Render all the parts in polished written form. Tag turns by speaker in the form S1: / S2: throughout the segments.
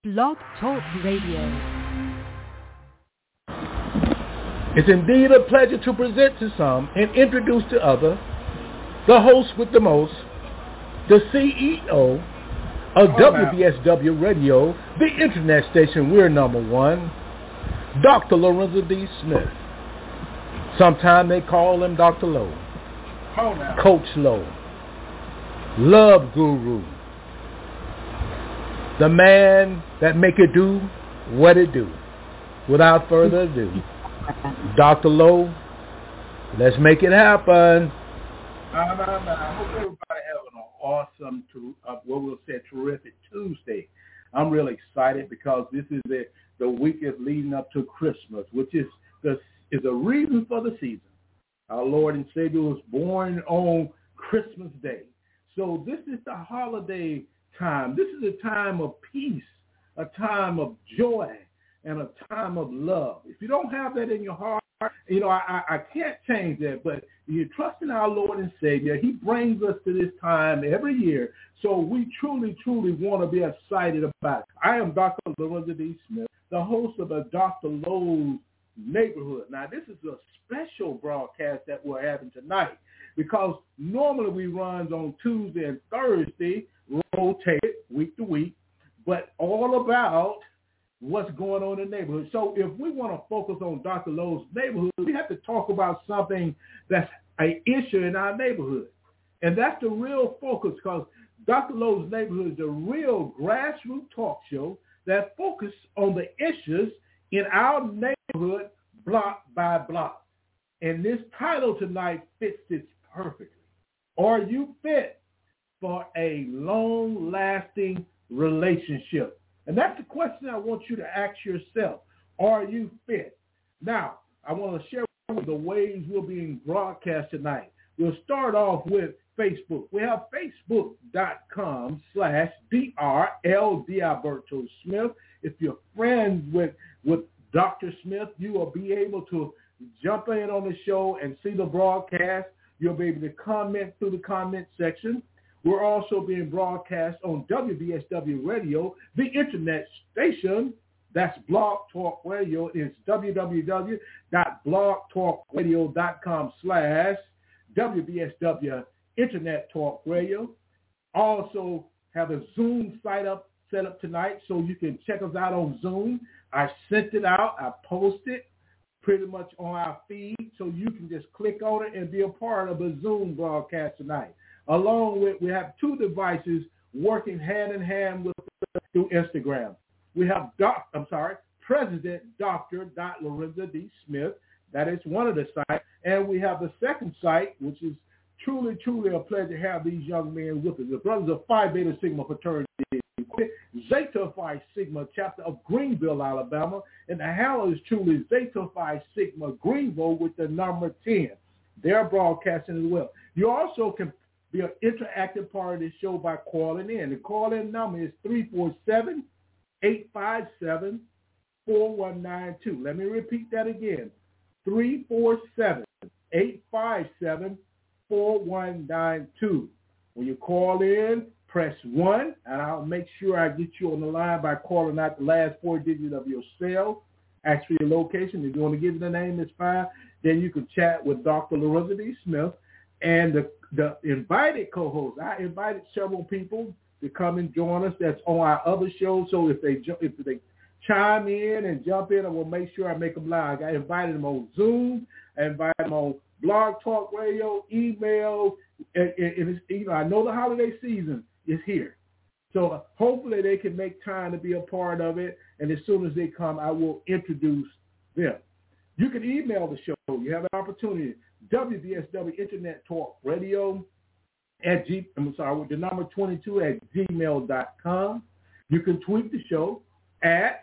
S1: Blog Talk Radio.
S2: It's indeed a pleasure to present to some and introduce to others the host with the most, the CEO of WBSW Radio, the internet station we're number one, Dr. Lorenzo D. Smith. Sometimes they call him Dr. Lowe, Coach Lowe, Love Guru, the man that make it do what it do. Without further ado, Dr. Lowe, let's make it happen.
S3: I hope everybody having an awesome, what we'll say, terrific Tuesday. I'm really excited because this is the week is leading up to Christmas, which is a reason for the season. Our Lord and Savior was born on Christmas Day. So this is the holiday time. This is a time of peace, a time of joy, and a time of love. If you don't have that in your heart, I can't change that, but you trust in our Lord and Savior. He brings us to this time every year, so we truly, truly want to be excited about it. I am Dr. Lorenzo D. Smith, the host of a Dr. Lowe's Neighborhood. Now, this is a special broadcast that we're having tonight because normally we run on Tuesday and Thursday, rotated week to week, but all about what's going on in the neighborhood. So if we want to focus on Dr. Lowe's Neighborhood, we have to talk about something that's an issue in our neighborhood. And that's the real focus because Dr. Lowe's Neighborhood is a real grassroots talk show that focuses on the issues in our neighborhood block by block. And this title tonight fits this perfectly. Are you fit for a long-lasting relationship? And that's the question I want you to ask yourself. Are you fit? Now, I want to share with you the ways we're being broadcast tonight. We'll start off with Facebook. We have facebook.com/DRLDalberto Smith. If you're friends with Dr. Smith, you will be able to jump in on the show and see the broadcast. You'll be able to comment through the comment section. We're also being broadcast on WBSW Radio, the internet station. That's Blog Talk Radio. It's www.blogtalkradio.com/WBSW Internet Talk Radio. Also have a Zoom set up tonight so you can check us out on Zoom. I sent it out. I posted pretty much on our feed so you can just click on it and be a part of a Zoom broadcast tonight. Along with, we have two devices working hand in hand with through Instagram. We have President Dr. Lorenzo D. Smith. That is one of the sites. And we have the second site, which is truly, truly a pleasure to have these young men with us. The brothers of Phi Beta Sigma fraternity, Zeta Phi Sigma chapter of Greenville, Alabama. And the handle is truly Zeta Phi Sigma Greenville with the number 10. They're broadcasting as well. You also can be an interactive part of this show by calling in. The call-in number is 347-857-4192. Let me repeat that again. 347-857-4192. When you call in, press 1, and I'll make sure I get you on the line by calling out the last 4 digits of your cell. Ask for your location. If you want to give the name, it's fine. Then you can chat with Dr. Lorenzo D. Smith. And the invited co-hosts, I invited several people to come and join us that's on our other shows. So if they chime in and jump in, I will make sure I make them live. I invited them on Zoom. I invited them on Blog Talk Radio, email. And it's, I know the holiday season is here. So hopefully they can make time to be a part of it. And as soon as they come, I will introduce them. You can email the show. You have an opportunity. WBSW Internet Talk Radio with the number 22 at gmail.com. You can tweet the show at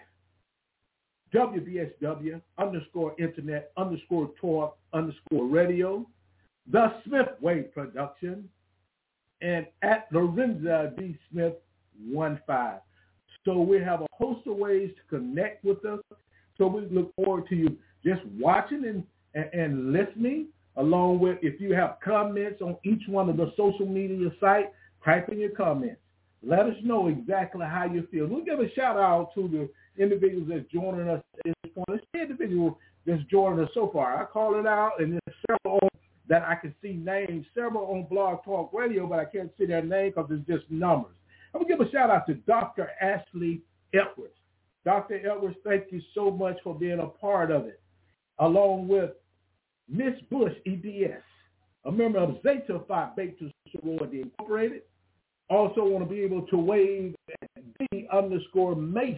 S3: WBSW _Internet _Talk _Radio, The Smith Way Production, and at Lorenzo D. Smith 15. So we have a host of ways to connect with us. So we look forward to you just watching and listening, along with if you have comments on each one of the social media sites, type in your comments. Let us know exactly how you feel. We'll give a shout out to the individuals that's joining us at this point. It's the individual that's joining us so far. I call it out, and there's several that I can see names, several on Blog Talk Radio, but I can't see their name because it's just numbers. I'm going to give a shout out to Dr. Ashley Edwards. Dr. Edwards, thank you so much for being a part of it, along with Miss Bush, EDS, a member of Zeta Phi Beta Sorority Incorporated. Also want to be able to wave at D_Mace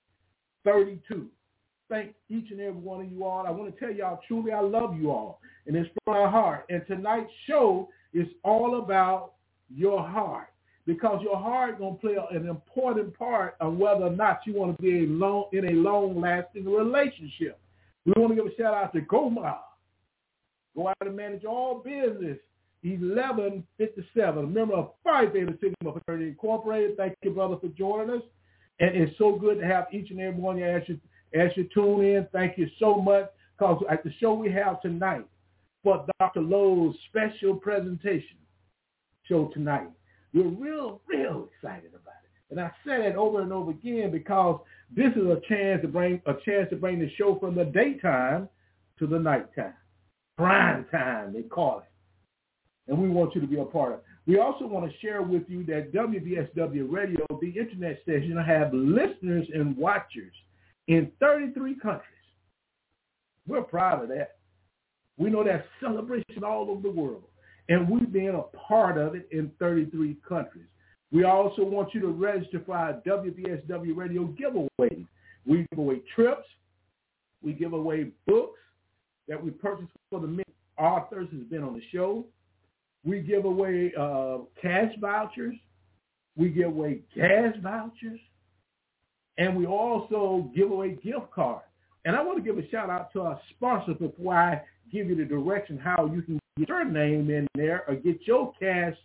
S3: 32. Thank each and every one of you all. I want to tell y'all truly I love you all, and it's from my heart. And tonight's show is all about your heart, because your heart is going to play an important part on whether or not you want to be in a long-lasting relationship. We want to give a shout-out to Goma. Go out and manage all business. 1157, a member of Phi Beta Sigma Fraternity Incorporated. Thank you, brother, for joining us. And it's so good to have each and every one of you as you tune in. Thank you so much, because at the show we have tonight for Dr. Lowe's special presentation show tonight, we're real excited about it. And I said it over and over again because this is a chance to bring the show from the daytime to the nighttime. Prime time, they call it. And we want you to be a part of it. We also want to share with you that WBSW Radio, the internet station, have listeners and watchers in 33 countries. We're proud of that. We know that's celebration all over the world, and we've been a part of it in 33 countries. We also want you to register for our WBSW Radio giveaways. We give away trips. We give away books that we purchased for the many authors who's been on the show. We give away cash vouchers. We give away gas vouchers. And we also give away gift cards. And I want to give a shout out to our sponsor before I give you the direction how you can get your name in there or get your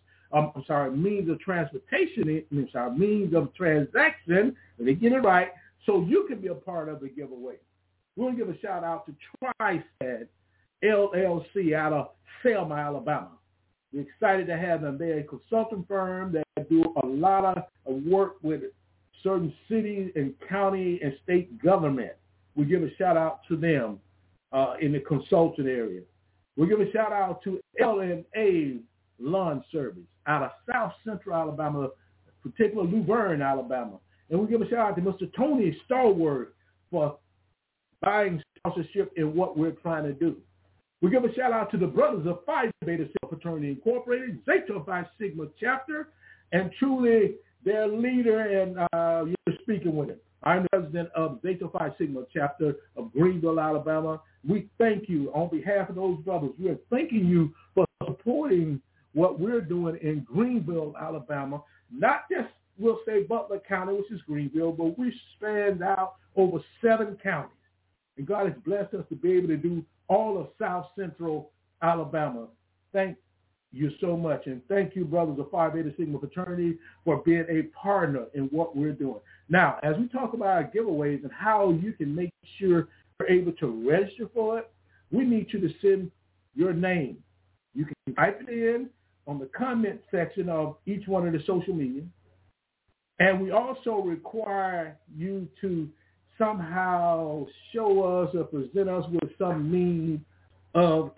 S3: means of transportation, means of transaction, let me get it right, so you can be a part of the giveaway. We want to give a shout out to TriStat LLC out of Selma, Alabama. We're excited to have them. They're a consulting firm that do a lot of work with certain cities and county and state government. We give a shout out to them in the consulting area. We give a shout out to LNA Lawn Service out of South Central Alabama, particularly Luverne, Alabama. And we give a shout out to Mr. Tony Stallworth for buying sponsorship in what we're trying to do. We give a shout out to the brothers of Phi Beta Sigma Fraternity Incorporated, Zeta Phi Sigma chapter, and truly their leader, and you're speaking with him. I'm the president of Zeta Phi Sigma chapter of Greenville, Alabama. We thank you on behalf of those brothers. We are thanking you for supporting what we're doing in Greenville, Alabama. Not just, we'll say, Butler County, which is Greenville, but we span out over 7 counties. And God has blessed us to be able to do all of South Central Alabama. Thank you so much. And thank you, brothers of Phi Beta Sigma Fraternity, for being a partner in what we're doing. Now, as we talk about our giveaways and how you can make sure you're able to register for it, we need you to send your name. You can type it in on the comment section of each one of the social media. And we also require you to somehow show us or present us with some means of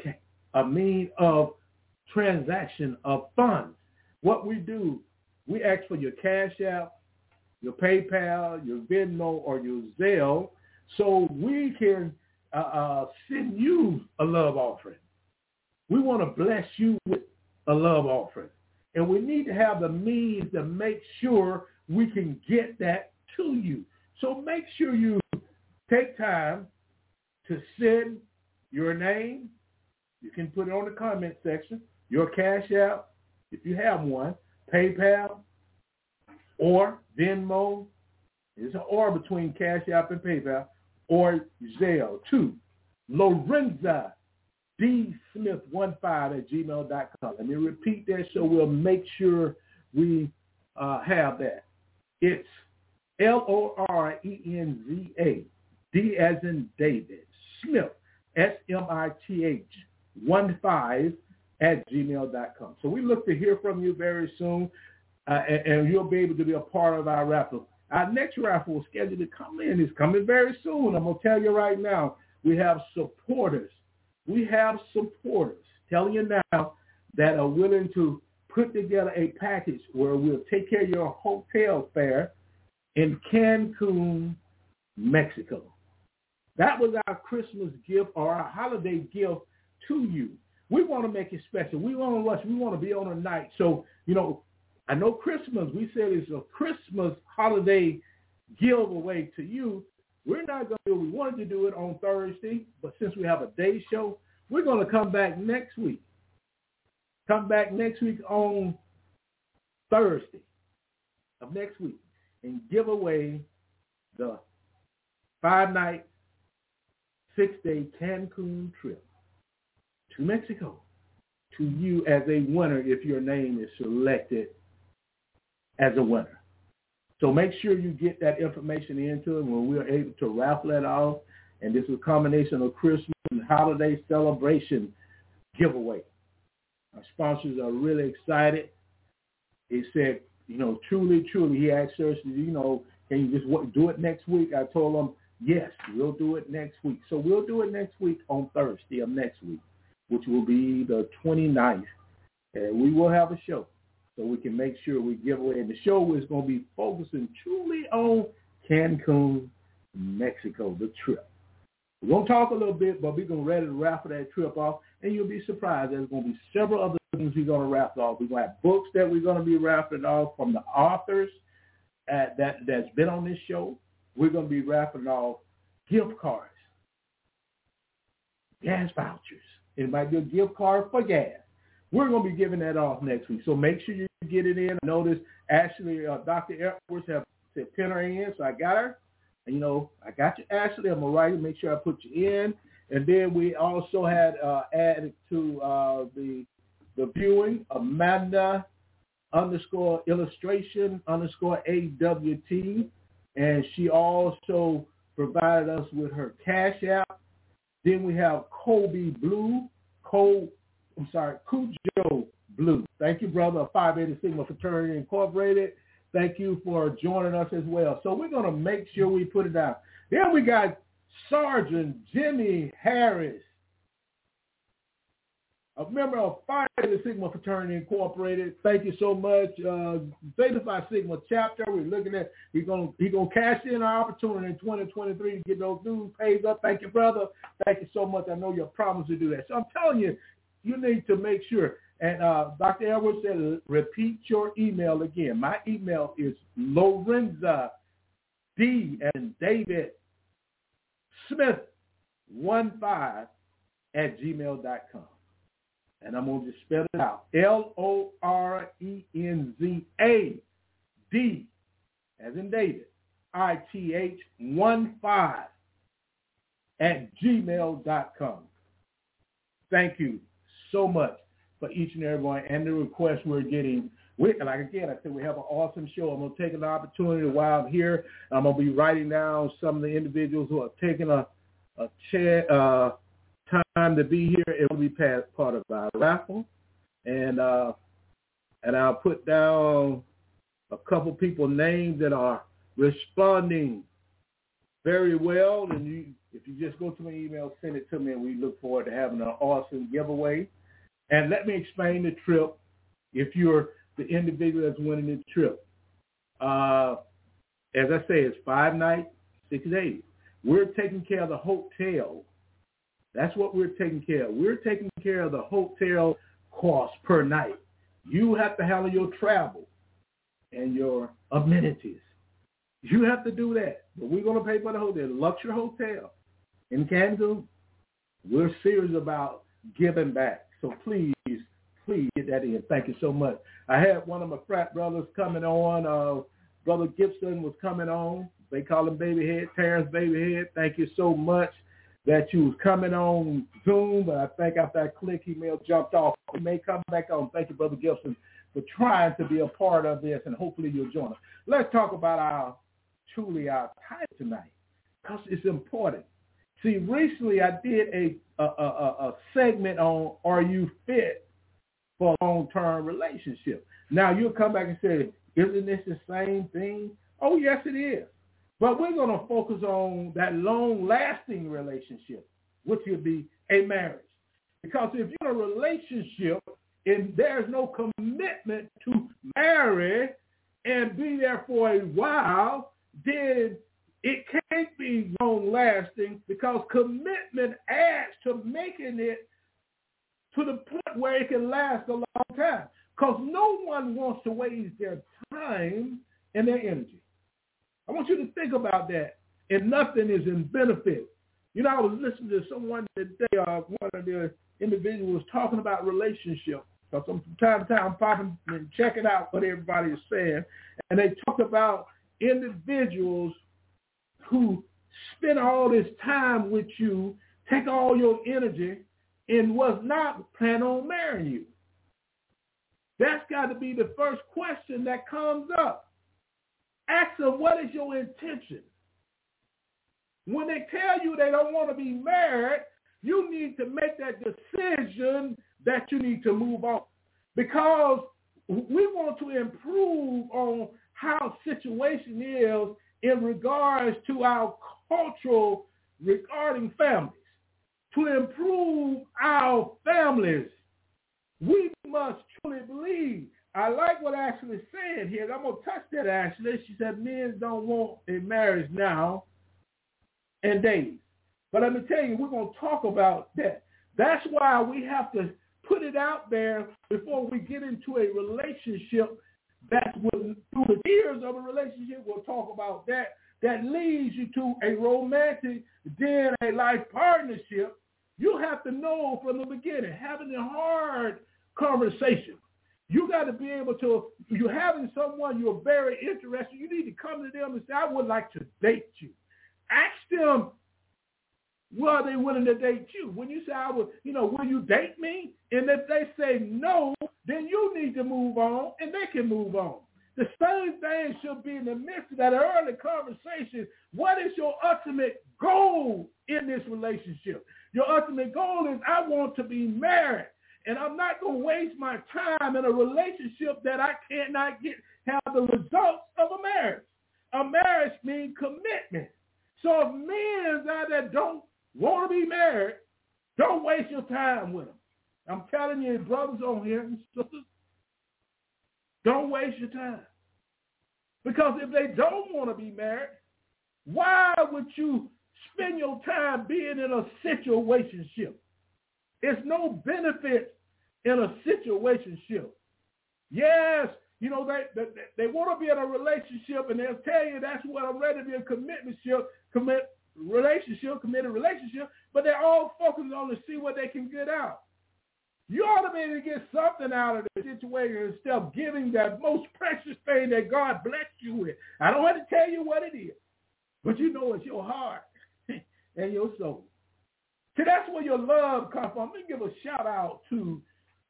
S3: transaction of funds. What we do, we ask for your Cash App, your PayPal, your Venmo, or your Zelle, so we can send you a love offering. We want to bless you with a love offering. And we need to have the means to make sure we can get that to you. So make sure you take time to send your name. You can put it on the comment section. Your Cash App, if you have one, PayPal, or Venmo. There's an or between Cash App and PayPal, or Zelle to Lorenza D. Smith15@gmail.com. Let me repeat that so we'll make sure we have that. It's Lorenza, D as in David, Smith, SMITH, 15 @gmail.com. So we look to hear from you very soon. and you'll be able to be a part of our raffle. Our next raffle is scheduled to come in. It's coming very soon. I'm going to tell you right now, we have supporters. We have supporters telling you now that are willing to put together a package where we'll take care of your hotel fare in Cancun, Mexico. That was our Christmas gift or our holiday gift to you. We want to make it special. We want to rush. We want to be on a night. So, I know Christmas, we said it's a Christmas holiday giveaway to you. We're not going to do it. We wanted to do it on Thursday, but since we have a day show, we're going to come back next week. Come back next week on Thursday of next week and give away the 5-night, 6-day Cancun trip to Mexico to you as a winner if your name is selected as a winner. So make sure you get that information into it when we're able to raffle it off. And this is a combination of Christmas and holiday celebration giveaway. Our sponsors are really excited. He said, truly, he asked us, can you just do it next week? I told him, yes, we'll do it next week. So we'll do it next week on Thursday of next week, which will be the 29th. And we will have a show so we can make sure we give away. And the show is going to be focusing truly on Cancun, Mexico, the trip. We're going to talk a little bit, but we're going to ready to raffle that trip off. And you'll be surprised. There's going to be several other things we're going to raffle off. We're going to have books that we're going to be raffling off from the authors that's been on this show. We're going to be raffling off gift cards, gas vouchers. It might be a gift card for gas. We're going to be giving that off next week. So make sure you get it in. I noticed Ashley, Dr. Edwards have said pin her in, so I got her. And, I got you, Ashley. I'm going to write it, make sure I put you in. And then we also had added to the viewing, Amanda _illustration_AWT. And she also provided us with her Cash App. Then we have Cujo Blue. Thank you, brother, of Phi Beta Sigma Fraternity Incorporated. Thank you for joining us as well. So we're going to make sure we put it down. Then we got Sergeant Jimmy Harris, a member of Phi Beta Sigma Fraternity Incorporated. Thank you so much. Theta Phi Sigma chapter. We're looking at, he's going to cash in our opportunity in 2023 to get those dues paid up. Thank you, brother. Thank you so much. I know you promised to do that. So I'm telling you, you need to make sure. And Dr. Edwards said, repeat your email again. My email is Lorenza D and David Smith 15 @gmail.com. And I'm going to just spell it out. LORENZA D as in David ITH 15 @gmail.com. Thank you so much for each and every one and the requests we're getting. Like again, I said, we have an awesome show. I'm going to take an opportunity while I'm here. I'm going to be writing down some of the individuals who are taking a time to be here. It will be part of our raffle. And I'll put down a couple people names that are responding very well. And if you just go to my email, send it to me, and we look forward to having an awesome giveaway. And let me explain the trip if you're the individual that's winning the trip. As I say, it's 5 nights, 6 days. We're taking care of the hotel. That's what we're taking care of. We're taking care of the hotel cost per night. You have to handle your travel and your amenities. You have to do that. But we're going to pay for the hotel, luxury hotel in Cancun. We're serious about giving back. So please get that in. Thank you so much. I had one of my frat brothers coming on. Brother Gibson was coming on. They call him Babyhead, Terrence Babyhead. Thank you so much that you was coming on Zoom, but I think after I clicked, he may have jumped off. He may come back on. Thank you, Brother Gibson, for trying to be a part of this, and hopefully you'll join us. Let's talk about our title tonight, because it's important. See, recently I did a segment on Are You Fit for a long-term relationship. Now, you'll come back and say, isn't this the same thing? Oh, yes, it is. But we're going to focus on that long-lasting relationship, which would be a marriage. Because if you're in a relationship and there's no commitment to marry and be there for a while, then it can't be long-lasting, because commitment adds to making it to the point where it can last a long time. Because no one wants to waste their time and their energy. I want you to think about that. And nothing is in benefit. You know, I was listening to someone today, one of the individuals was talking about relationships. So from time to time, I'm popping and checking out what everybody is saying. And they talked about individuals who spend all this time with you, take all your energy, and was not planning on marrying you. That's got to be the first question that comes up. Ask them, what is your intention? When they tell you they don't want to be married, you need to make that decision that you need to move on. Because we want to improve on how situation is in regards to our cultural regarding families. To improve our families, we must truly believe. I like what Ashley's saying here. I'm going to touch that, Ashley. She said men don't want a marriage now and days. But let me tell you, we're going to talk about that. That's why we have to put it out there before we get into a relationship. That's through the years of a relationship, we'll talk about that. That leads you to a romantic, then a life partnership. You have to know from the beginning, having a hard conversation. You got to be able to, you're having someone you're very interested, you need to come to them and say, I would like to date you. Ask them, well, they willing to date you? When you say, will you date me? And if they say no, then you need to move on and they can move on. The same thing should be in the midst of that early conversation. What is your ultimate goal in this relationship? Your ultimate goal is, I want to be married. And I'm not going to waste my time in a relationship that I cannot have the results of a marriage. A marriage means commitment. So if men out there don't want to be married, don't waste your time with them. I'm telling you, brothers on here and sisters, don't waste your time. Because if they don't want to be married, why would you spend your time being in a situationship? There's no benefit in a situationship. Yes, they want to be in a relationship, and they'll tell you that's what I'm ready to be, a committed relationship, but they're all focused on to see what they can get out. You ought to be able to get something out of the situation instead of giving that most precious thing that God blessed you with. I don't have to tell you what it is, but you know it's your heart and your soul. See, that's where your love comes from. Let me give a shout out to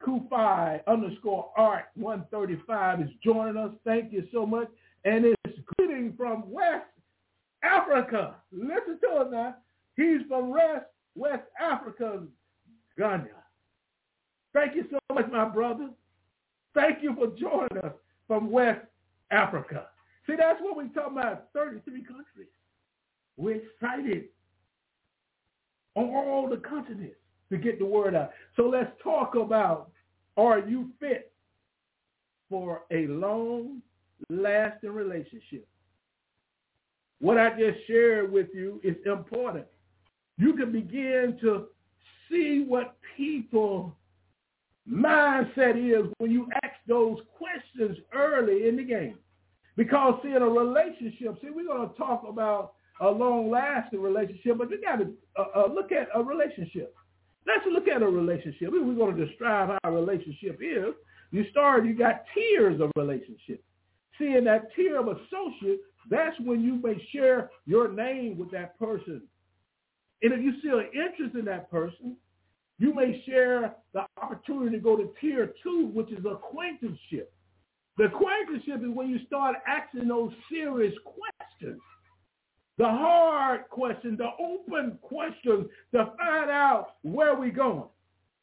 S3: Kufai_Art135 is joining us. Thank you so much. And it's greeting from West Africa. Listen to him now. He's from West Africa, Ghana. Thank you so much, my brother. Thank you for joining us from West Africa. See, that's what we're talking about, 33 countries. We're excited on all the continents to get the word out. So let's talk about, are you fit for a long-lasting relationship? What I just shared with you is important. You can begin to see what people's mindset is when you ask those questions early in the game. Because, see, in a relationship, we're going to talk about a long-lasting relationship, but you got to look at a relationship. Let's look at a relationship. If we're going to describe how a relationship is, you got tiers of relationship. See, in that tier of associate, that's when you may share your name with that person. And if you see an interest in that person, you may share the opportunity to go to tier 2, which is acquaintanceship. The acquaintanceship is when you start asking those serious questions. The hard questions, the open questions to find out where we're going.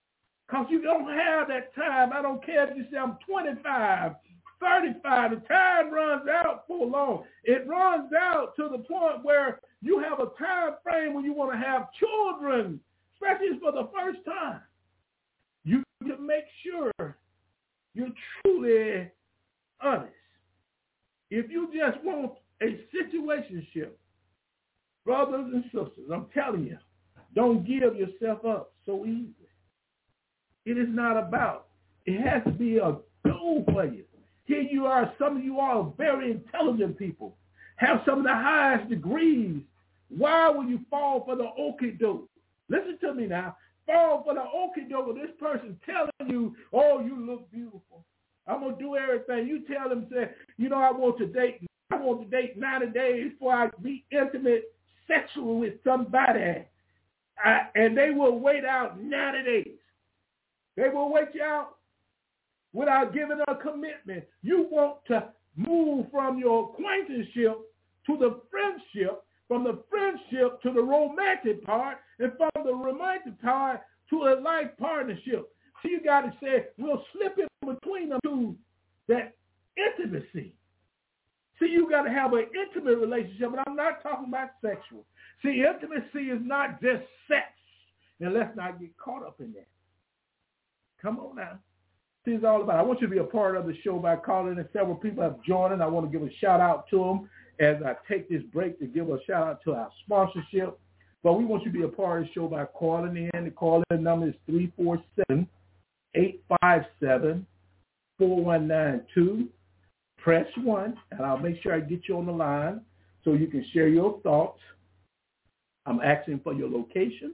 S3: Because you don't have that time. I don't care if you say I'm 25, 35. The time runs out for long. It runs out to the point where you have a time frame when you want to have children, especially for the first time. You need to make sure you're truly honest. If you just want a situationship, brothers and sisters, I'm telling you, don't give yourself up so easily. It is not about. It has to be a goal for you. Here you are. Some of you are very intelligent people. Have some of the highest degrees. Why will you fall for the okie doke? Listen to me now. Fall for the okie doke. This person telling you, oh, you look beautiful. I'm going to do everything. You tell them, say, I want to date 90 days before I be intimate sexual with somebody. And they will wait out 90 days. They will wait you out without giving a commitment. You want to move from your acquaintanceship to the friendship, from the friendship to the romantic part, and from the romantic part to a life partnership. So you got to say, we'll slip in between them to that intimacy. See, you got to have an intimate relationship, and I'm not talking about sexual. See, intimacy is not just sex, and let's not get caught up in that. Come on now. See, it's all about. I want you to be a part of the show by calling, and several people have joined, and I want to give a shout-out to them as I take this break to give a shout-out to our sponsorship. But we want you to be a part of the show by calling in. The call-in number is 347-857-4192. Press 1, and I'll make sure I get you on the line so you can share your thoughts. I'm asking for your location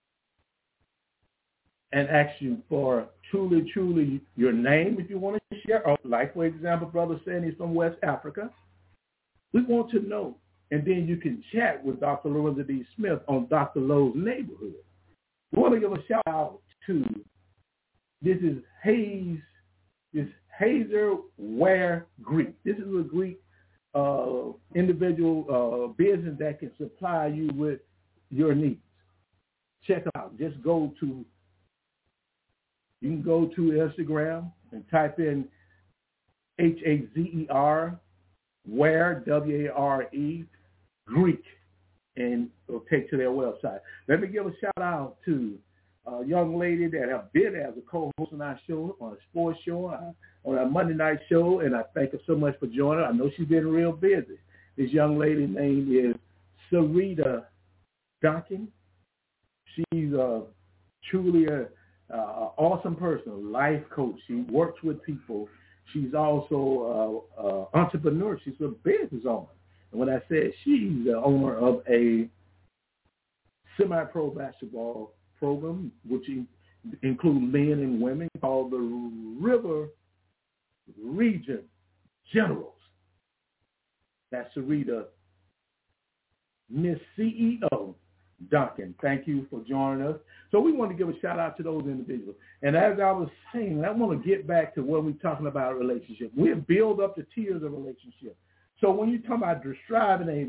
S3: and asking for truly your name if you want to share. Or like, for example, Brother said he's from West Africa. We want to know. And then you can chat with Dr. Lorenzo D. Smith on Dr. Lowe's Neighborhood. We want to give a shout out to, this is Hazer Ware Greek. This is a Greek individual business that can supply you with your needs. Check it out. You can go to Instagram and type in Hazer Ware, W-A-R-E, Greek, and it'll take to their website. Let me give a shout out to a young lady that have been as a co-host on our show, on a sports show, on our Monday night show, and I thank her so much for joining. I know she's been real busy. This young lady's name is Sarita Duncan. She's truly an awesome person, a life coach. She works with people. She's also an entrepreneur. She's a business owner. And when I said she's the owner of a semi-pro basketball program, which includes men and women, called the River Region Generals. That's Sarita, Miss CEO Duncan. Thank you for joining us. So we want to give a shout out to those individuals. And as I was saying, I want to get back to what we're talking about relationship. We build up the tiers of relationship. So when you talk about describing a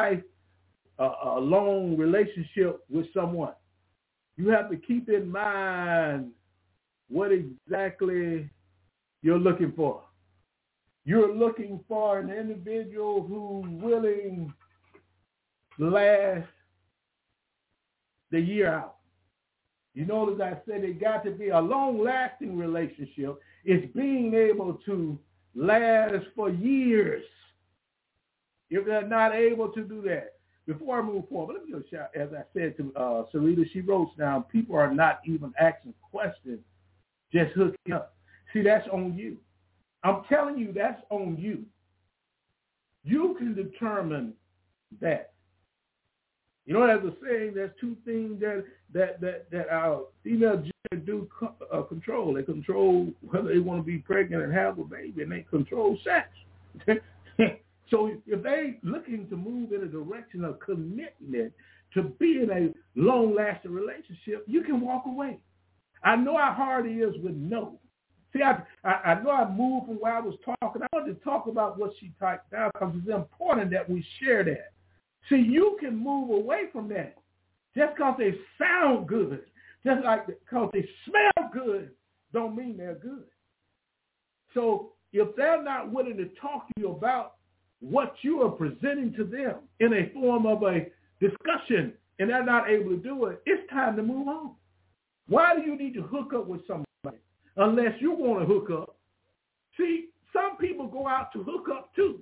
S3: long relationship with someone, you have to keep in mind what exactly you're looking for. You're looking for an individual who's willing to last the year out. You notice I said it got to be a long-lasting relationship. It's being able to last for years. If they're not able to do that, before I move forward, let me just shout, as I said to Sarita, she wrote down, people are not even asking questions, just hooking up. See, that's on you. I'm telling you, that's on you. You can determine that. You know, as a saying, there's two things that our female gender do control. They control whether they want to be pregnant and have a baby, and they control sex. So if they looking to move in a direction of commitment to be in a long-lasting relationship, you can walk away. I know how hard it is with no. See, I know I moved from where I was talking. I wanted to talk about what she typed down because it's important that we share that. See, you can move away from that just because they sound good Just like because they smell good don't mean they're good. So if they're not willing to talk to you about what you are presenting to them in a form of a discussion and they're not able to do it, it's time to move on. Why do you need to hook up with somebody unless you want to hook up? See, some people go out to hook up too.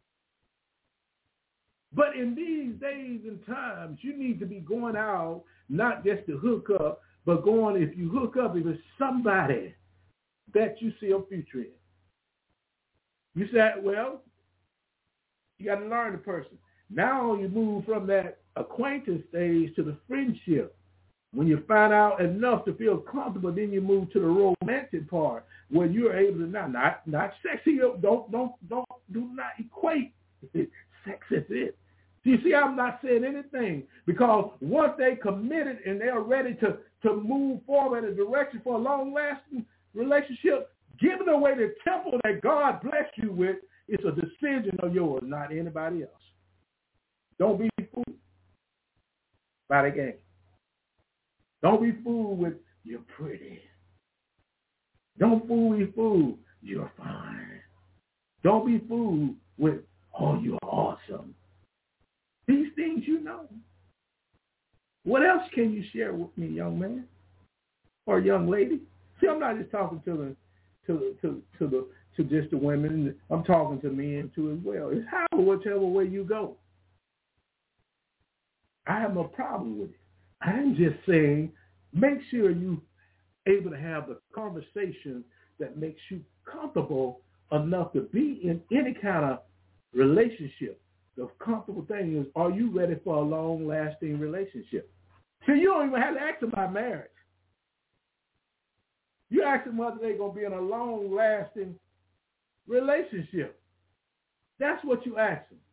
S3: But in these days and times, you need to be going out not just to hook up, but going, if you hook up, if it's somebody that you see a future in. You say, well, you got to learn the person. Now you move from that acquaintance stage to the friendship. When you find out enough to feel comfortable, then you move to the romantic part where you're able to not sexy. Do not equate sex as it. You see, I'm not saying anything because once they committed and they're ready to move forward in a direction for a long-lasting relationship, giving away the temple that God blessed you with is a decision of yours, not anybody else. Don't be fooled by the game. Don't be fooled with you're pretty. Don't be fooled you're fine. Don't be fooled with you're awesome. These things you know. What else can you share with me, young man or young lady? See, I'm not just talking to just the women. I'm talking to men too as well. It's how whichever way you go. I have no problem with it. I'm just saying, make sure you're able to have the conversation that makes you comfortable enough to be in any kind of relationship. The comfortable thing is, are you ready for a long-lasting relationship? So you don't even have to ask them about marriage. You ask them whether they're going to be in a long-lasting relationship. That's what you ask them.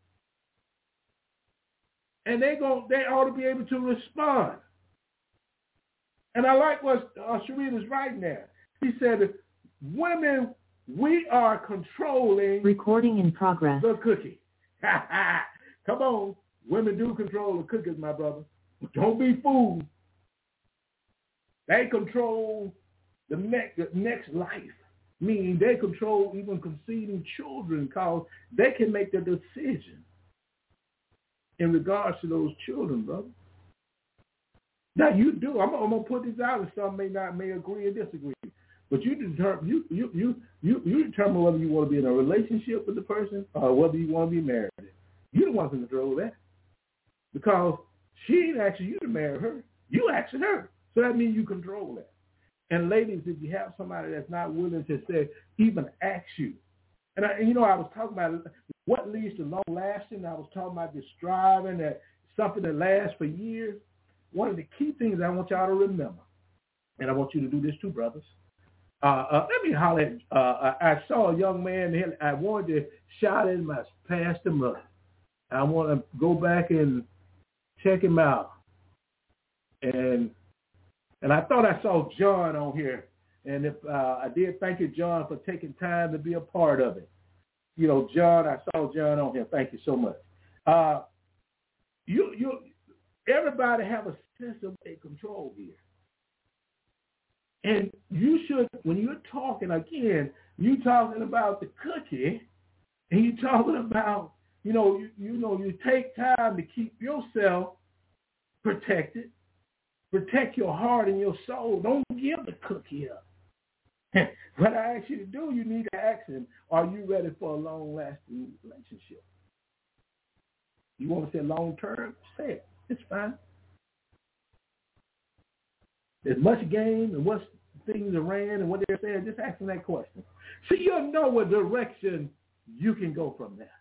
S3: And they ought to be able to respond. And I like what Sharita's writing there. He said, women, we are controlling
S1: recording in progress.
S3: The cookie. Come on. Women do control the cookies, my brother. Don't be fooled. They control the next life. Meaning they control even conceiving children because they can make the decision in regards to those children, brother. Now you do. I'm gonna put this out, and some may agree or disagree. But you determine determine whether you want to be in a relationship with the person or whether you want to be married. You don't want to control that because she ain't asking you to marry her. You asking her, so that means you control that. And ladies, if you have somebody that's not willing to say, even ask you, and I was talking about what leads to long lasting. I was talking about this striving, that something that lasts for years. One of the key things I want y'all to remember, and I want you to do this too, brothers. Let me holler at, I saw a young man here. I wanted to shout at him. I passed him up. I want to go back and check him out. And I thought I saw John on here. And if I did, thank you, John, for taking time to be a part of it. You know, John, I saw John on here. Thank you so much. Everybody have a sense of control here. And you should, when you're talking, again, you're talking about the cookie, and you're talking about, you take time to keep yourself protected. Protect your heart and your soul. Don't give the cookie up. What I ask you to do, you need to ask him, are you ready for a long-lasting relationship? You want to say long-term? Say it. It's fine. As much game and what things are ran and what they're saying, just ask them that question. So you'll know what direction you can go from there.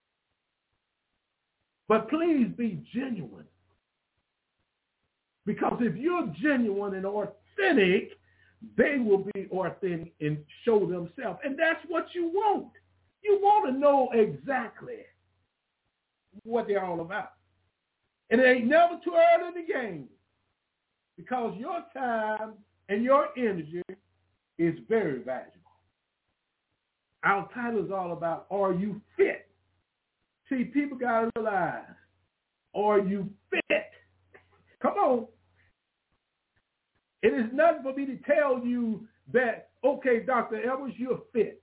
S3: But please be genuine. Because if you're genuine and authentic, they will be authentic and show themselves. And that's what you want. You want to know exactly what they're all about. And it ain't never too early in the game because your time and your energy is very valuable. Our title is all about, are you fit? See, people got to realize, are you fit? Come on. It is nothing for me to tell you that, okay, Dr. Edwards, you're fit.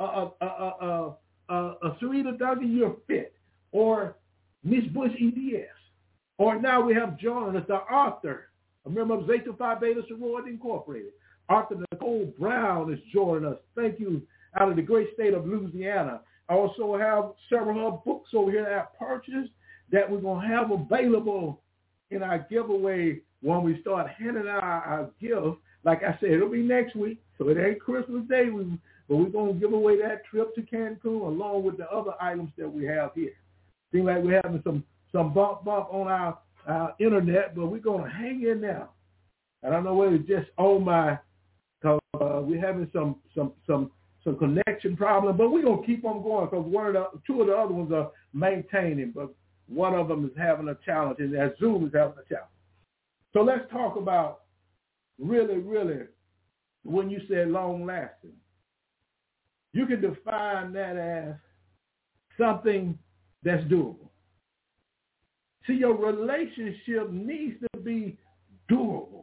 S3: Sarita Duncan, you're fit. Or Miss Bush EDS. Or now we have joining us the author, a member of Zeta Phi Beta Sorority Incorporated. Arthur Nicole Brown is joining us. Thank you, out of the great state of Louisiana. I also have several of her books over here at purchase that we're going to have available in our giveaway when we start handing out our gift. Like I said, it'll be next week, so it ain't Christmas Day, but we're going to give away that trip to Cancun along with the other items that we have here. Seems like we're having some bump on our internet, but we're going to hang in there. I don't know whether it's just on my, because we're having some connection problem, but we're going to keep on going because two of the other ones are maintaining, but one of them is having a challenge, and that Zoom is having a challenge. So let's talk about really, when you say long-lasting. You can define that as something that's doable. See, your relationship needs to be doable.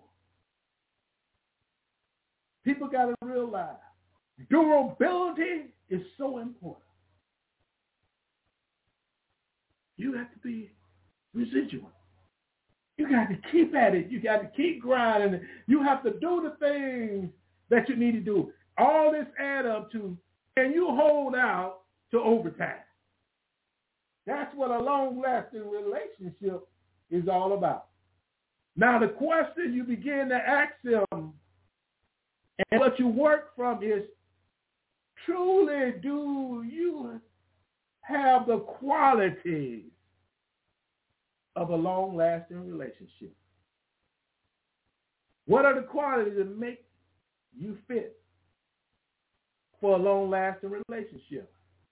S3: People got to realize durability is so important. You have to be residual. You got to keep at it. You got to keep grinding. You have to do the things that you need to do. All this add up to, can you hold out to overtime? That's what a long-lasting relationship is all about. Now, the question you begin to ask them and what you work from is, truly do you have the qualities of a long-lasting relationship? What are the qualities that make you fit for a long-lasting relationship?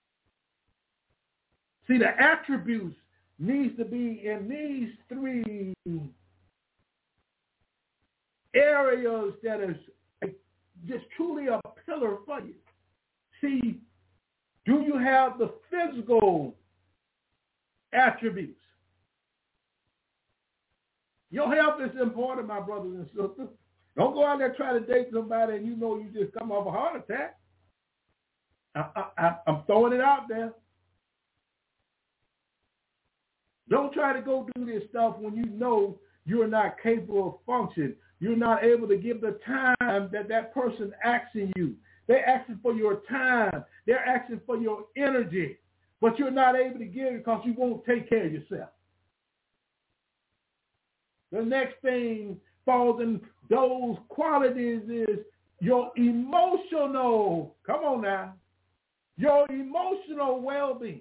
S3: See, the attributes needs to be in these three areas that is just truly a pillar for you. See, do you have the physical attributes? Your health is important, my brothers and sisters. Don't go out there trying to date somebody and you know you just come off a heart attack. I'm throwing it out there. Don't try to go do this stuff when you know you're not capable of function. You're not able to give the time that person asking you. They're asking for your time. They're asking for your energy. But you're not able to give it because you won't take care of yourself. The next thing falls in those qualities is your emotional, come on now, your emotional well-being.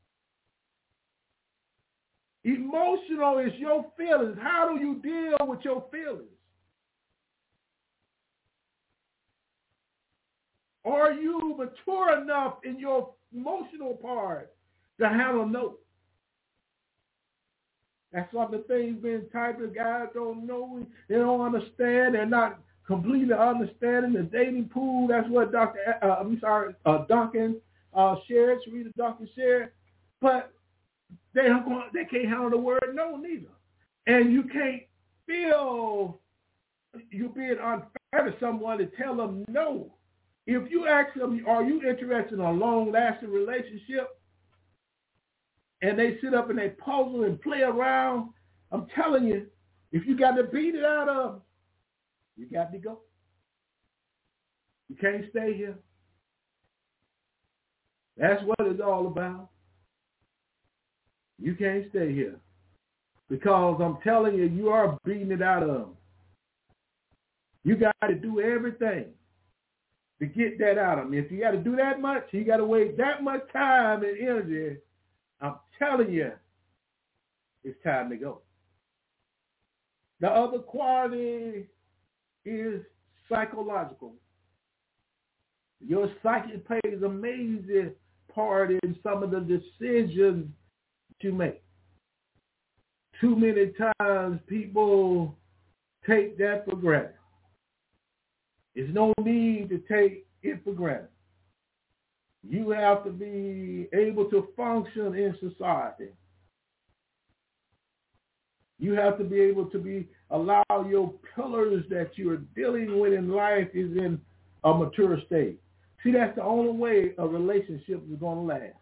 S3: Emotional is your feelings. How do you deal with your feelings? Are you mature enough in your emotional part to handle no? That's one of the things being typed that guys don't know. They don't understand. They're not completely understanding the dating pool. That's what Duncan shared. Sarita Duncan shared. But they can't handle the word no neither. And you can't feel you're being unfair to someone to tell them no. If you ask them, are you interested in a long-lasting relationship? And they sit up and they puzzle and play around, I'm telling you, if you got to beat it out of them, you got to go. You can't stay here. That's what it's all about. You can't stay here. Because I'm telling you, you are beating it out of them. You got to do everything to get that out of them. If you got to do that much, you got to wait that much time and energy, I'm telling you, it's time to go. The other quality is psychological. Your psyche plays a major part in some of the decisions you make. Too many times people take that for granted. There's no need to take it for granted. You have to be able to function in society. You have to be able to allow your pillars that you are dealing with in life is in a mature state. See, that's the only way a relationship is going to last.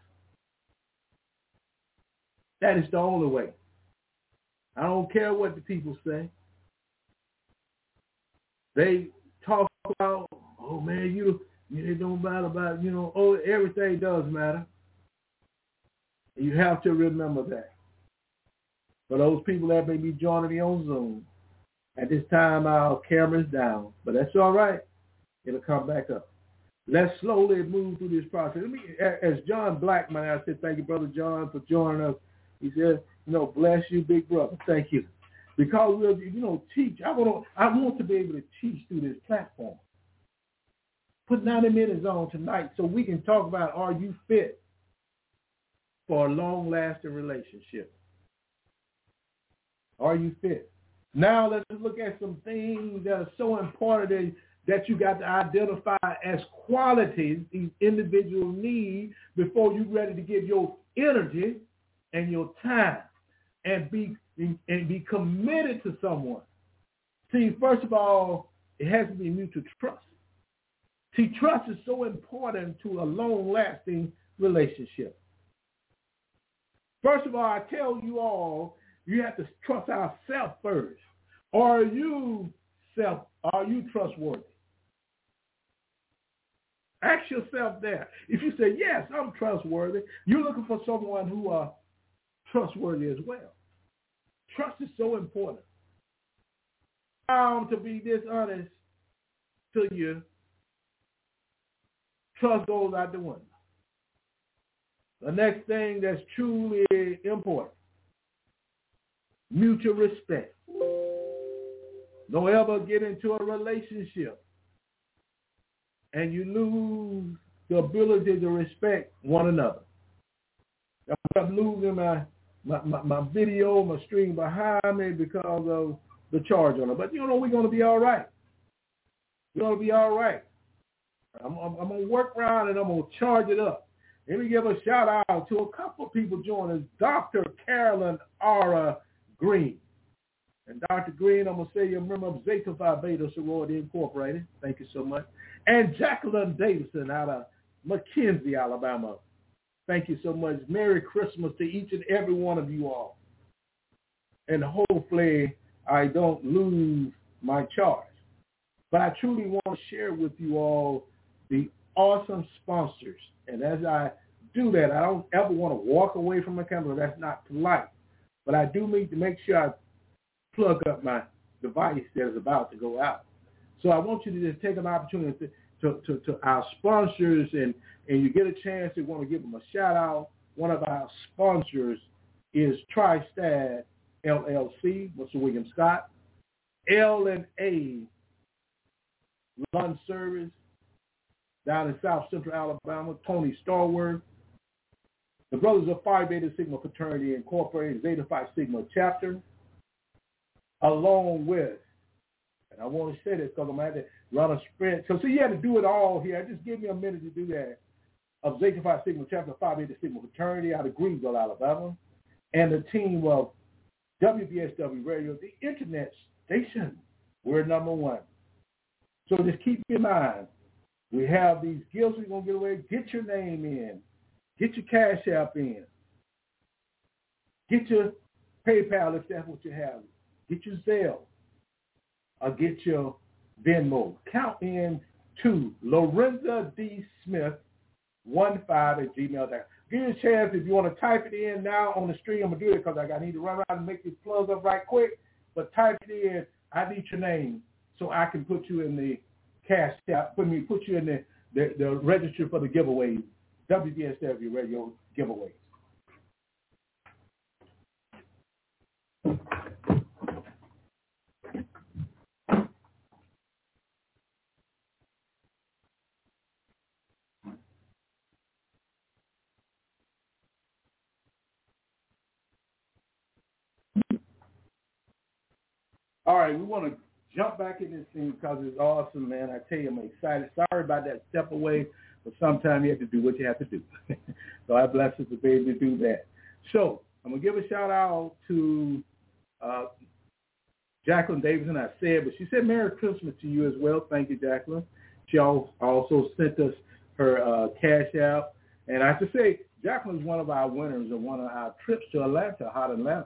S3: That is the only way. I don't care what the people say. They talk about, oh man, it don't matter about, oh, everything does matter. You have to remember that. For those people that may be joining me on Zoom, at this time our camera's down, but that's all right. It'll come back up. Let's slowly move through this process. As John Blackman, I said, thank you, Brother John, for joining us. He said, bless you, big brother. Thank you. Because we'll, teach. I want to be able to teach through this platform. Put 90 minutes on tonight so we can talk about, are you fit for a long-lasting relationship? Are you fit? Now let's look at some things that are so important that you got to identify as qualities these individuals need before you're ready to give your energy and your time and be committed to someone. See, first of all, it has to be mutual trust. See, trust is so important to a long-lasting relationship. First of all, I tell you all, you have to trust ourselves first. Are you trustworthy? Ask yourself that. If you say, yes, I'm trustworthy, you're looking for someone who are trustworthy as well. Trust is so important. To be dishonest to you, trust goes out the window. The next thing that's truly important, mutual respect. Don't ever get into a relationship and you lose the ability to respect one another. I'm losing my video, my stream behind me because of the charge on it. But we're going to be all right. We're going to be all right. I'm going to work around and I'm going to charge it up. Let me give a shout out to a couple of people joining us. Dr. Carolyn R. Green. And Dr. Green, I'm going to say you're a member of Zeta Phi Beta Sorority Incorporated. Thank you so much. And Jacqueline Davidson out of McKenzie, Alabama. Thank you so much. Merry Christmas to each and every one of you all. And hopefully I don't lose my charge. But I truly want to share with you all the awesome sponsors. And as I do that, I don't ever want to walk away from the camera. That's not polite. But I do need to make sure I plug up my device that is about to go out. So I want you to just take an opportunity to our sponsors, and you get a chance to want to give them a shout out. One of our sponsors is TriStat LLC, Mr. William Scott, L&A Lawn Service down in South Central Alabama, Tony Starworth, the Brothers of Phi Beta Sigma Fraternity Incorporated, Zeta Phi Sigma Chapter, along with, and I want to say this because I'm going to have to run a sprint. So you had to do it all here. Just give me a minute to do that. Of Zeta Phi Sigma Chapter, Phi Beta Sigma Fraternity out of Greenville, Alabama, and the team of WBSW Radio, the internet station. We're number one. So just keep in mind, we have these gifts we're going to give away. Get your name in. Get your Cash App in. Get your PayPal if that's what you have. Get your Zelle. Or get your Venmo. Count in to Lorenza D. Smith 15@gmail.com. Give you a chance if you want to type it in now on the stream. I'm going to do it because I need to run around and make these plugs up right quick. But type it in. I need your name so I can put you in the Cash App. Put you in the register for the giveaways. WBSW Radio giveaways. All right, we want to jump back in this thing because it's awesome, man. I tell you, I'm excited. Sorry about that step away, but sometimes you have to do what you have to do. So I bless us to be able to do that. So I'm going to give a shout out to Jacqueline Davidson, I said, but she said Merry Christmas to you as well. Thank you, Jacqueline. She also sent us her cash out. And I have to say, Jacqueline is one of our winners of one of our trips to Atlanta, Hot Atlanta.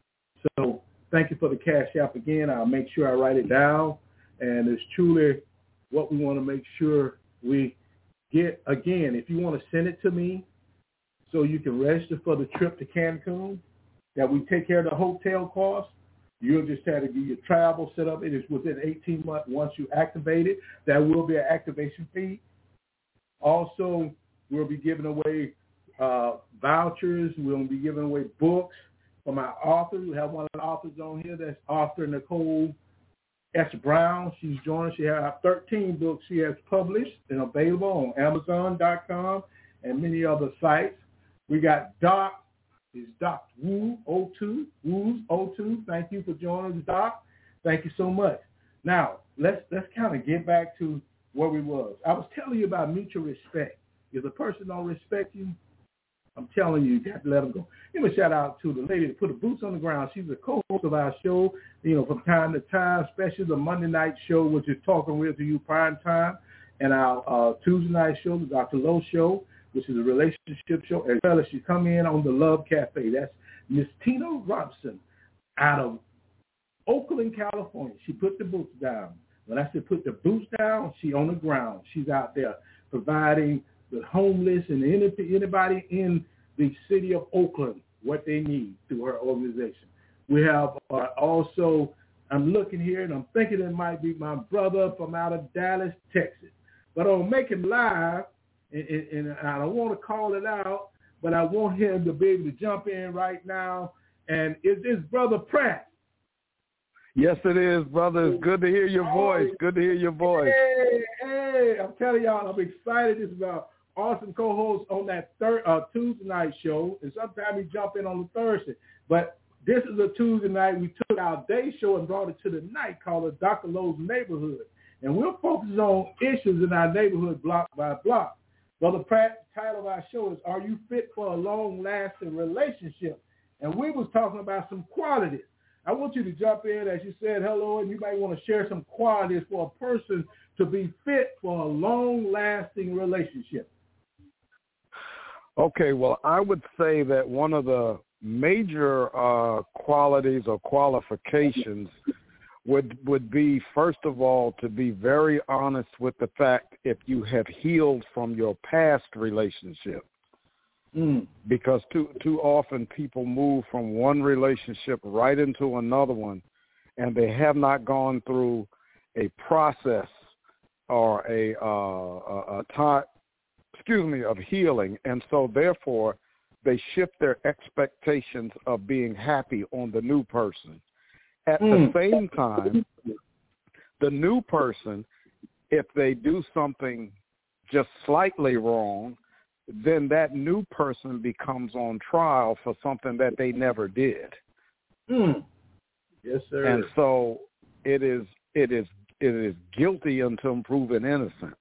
S3: So thank you for the cash out again. I'll make sure I write it down. And it's truly what we want to make sure we get. Again, if you want to send it to me so you can register for the trip to Cancun, that we take care of the hotel costs, you'll just have to get your travel set up. It is within 18 months once you activate it. There will be an activation fee. Also, we'll be giving away vouchers. We'll be giving away books from our authors. We have one of the authors on here. That's author Nicole S. Brown. She's joined. She has 13 books she has published and available on Amazon.com and many other sites. We got Doc. It's Doc Wu 02. Wu's 02. Thank you for joining us, Doc. Thank you so much. Now, let's kind of get back to where we was. I was telling you about mutual respect. If a person don't respect you, I'm telling you, you have to let them go. Give a shout out to the lady that put the boots on the ground. She's a co-host of our show, from time to time, especially the Monday night show, which is Talking Real to You Prime Time, and our Tuesday night show, the Dr. Lowe Show, which is a relationship show, as well as she come in on the Love Cafe. That's Miss Tina Robson out of Oakland, California. She put the boots down. When I said put the boots down, she on the ground. She's out there providing the homeless and anybody in the city of Oakland what they need through her organization. We have also, I'm looking here and I'm thinking it might be my brother from out of Dallas, Texas. But on Making Live, and I don't want to call it out, but I want him to be able to jump in right now. And it's Brother Pratt.
S4: Yes, it is, brother. It's good to hear your voice. Good to hear your voice.
S3: Hey, I'm telling y'all, I'm excited. This is our awesome co-host on that Tuesday night show. And sometimes we jump in on the Thursday. But this is a Tuesday night. We took our day show and brought it to the night called the Dr. Lowe's Neighborhood. And we'll focus on issues in our neighborhood block by block. Brother Pratt, the title of our show is, Are You Fit for a Long-Lasting Relationship? And we was talking about some qualities. I want you to jump in, as you said, hello, and you might want to share some qualities for a person to be fit for a long-lasting relationship.
S4: Okay, well, I would say that one of the major qualities or qualifications would be, first of all, to be very honest with the fact if you have healed from your past relationship. Because too often people move from one relationship right into another one, and they have not gone through a process or a time, of healing, and so therefore they shift their expectations of being happy on the new person. At the same time, the new person, if they do something just slightly wrong, then that new person becomes on trial for something that they never did.
S3: Yes, sir.
S4: And so it is guilty until proven innocent.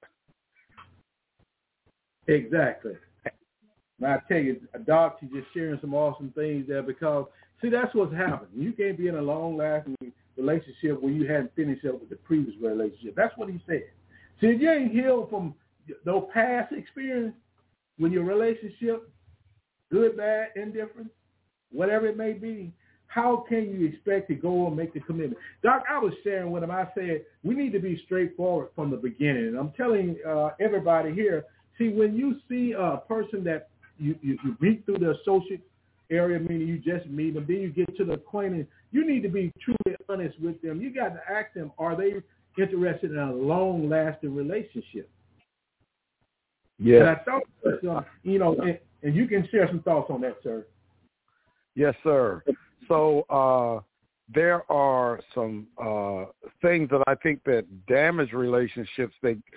S3: Exactly. Now, I tell you, Doc, she's just sharing some awesome things there because, see, that's what's happening. You can't be in a long-lasting relationship where you hadn't finished up with the previous relationship. That's what he said. See, if you ain't healed from those past experience, when your relationship, good, bad, indifferent, whatever it may be, how can you expect to go and make the commitment? Doc, I was sharing with him, I said, we need to be straightforward from the beginning. And I'm telling everybody here, see, when you see a person that you meet through the associate area, meaning you just meet them, then you get to the acquaintance, you need to be truly honest with them. You got to ask them, are they interested in a long-lasting relationship?
S4: Yeah.
S3: And I thought, and you can share some thoughts on that, sir.
S4: Yes, sir. So there are some things that I think that damage relationships.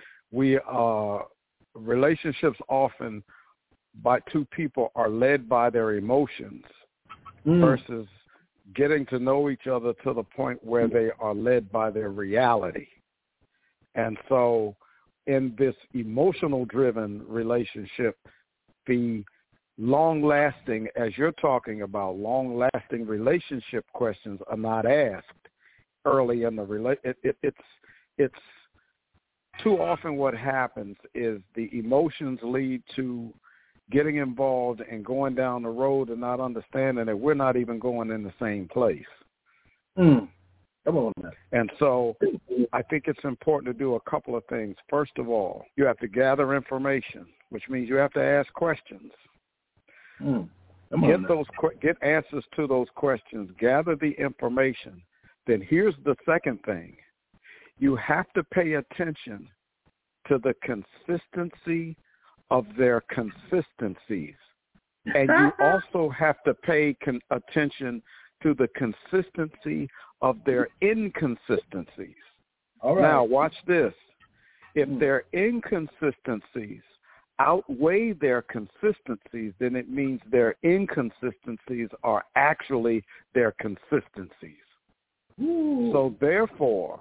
S4: Relationships often by two people are led by their emotions versus getting to know each other to the point where they are led by their reality. And so in this emotional-driven relationship, the long-lasting, as you're talking about, long-lasting relationship questions are not asked early in the it's too often what happens is the emotions lead to getting involved and going down the road and not understanding that we're not even going in the same place.
S3: Come on now.
S4: And so I think it's important to do a couple of things. First of all, you have to gather information, which means you have to ask questions. Get answers to those questions, gather the information. Then here's the second thing. You have to pay attention to the consistency of their consistencies. And you also have to pay attention to the consistency of their inconsistencies.
S3: All right.
S4: Now, watch this. If their inconsistencies outweigh their consistencies, then it means their inconsistencies are actually their consistencies.
S3: Ooh.
S4: So therefore,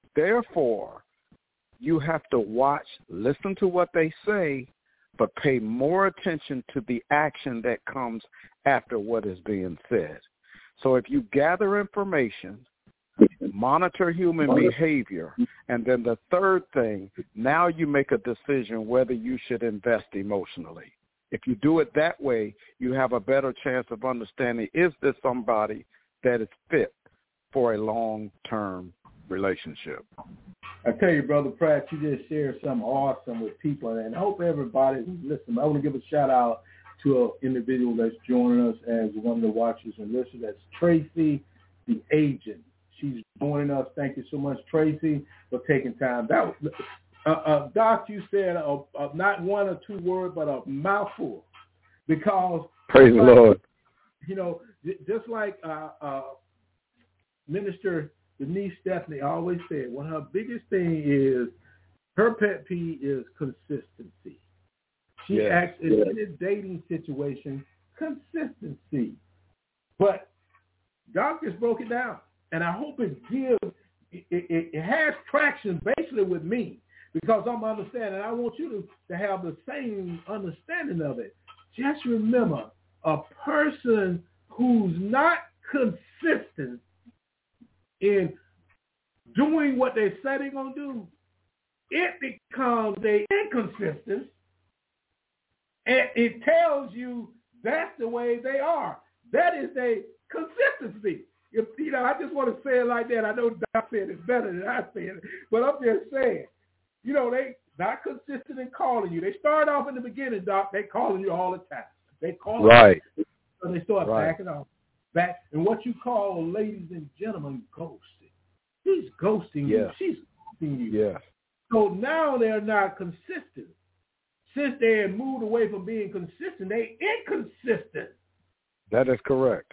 S4: you have to watch, listen to what they say, but pay more attention to the action that comes after what is being said. So if you gather information, monitor human behavior, and then the third thing, now you make a decision whether you should invest emotionally. If you do it that way, you have a better chance of understanding, is this somebody that is fit for a long-term relationship?
S3: I tell you, Brother Pratt, you just shared something awesome with people, and I hope everybody who's listening, I want to give a shout-out to an individual that's joining us as one of the watchers and listeners. That's Tracy, the agent. She's joining us. Thank you so much, Tracy, for taking time. That was, Doc, you said not one or two words, but a mouthful. Because
S4: praise the Lord.
S3: You know, just like Minister Denise Stephanie always said, one of her biggest thing is her pet peeve is consistency. She acts in a dating situation, consistency. But Doc just broke it down. And I hope it has traction basically with me because I'm understanding. I want you to have the same understanding of it. Just remember, a person who's not consistent in doing what they say they're going to do, it becomes a inconsistent, and it tells you that's the way they are. That is a consistency. If, you know, I just want to say it like that. I know Doc said it better than I said it, but I'm just saying, you know, they not consistent in calling you. They start off in the beginning, Doc, they calling you all the time. They call
S4: right.
S3: you, and they start backing off. Back, and what you call, ladies and gentlemen, ghosting. He's ghosting you. She's ghosting you.
S4: Yes.
S3: So now they're not consistent. Since they had moved away from being consistent, they're inconsistent.
S4: That is correct.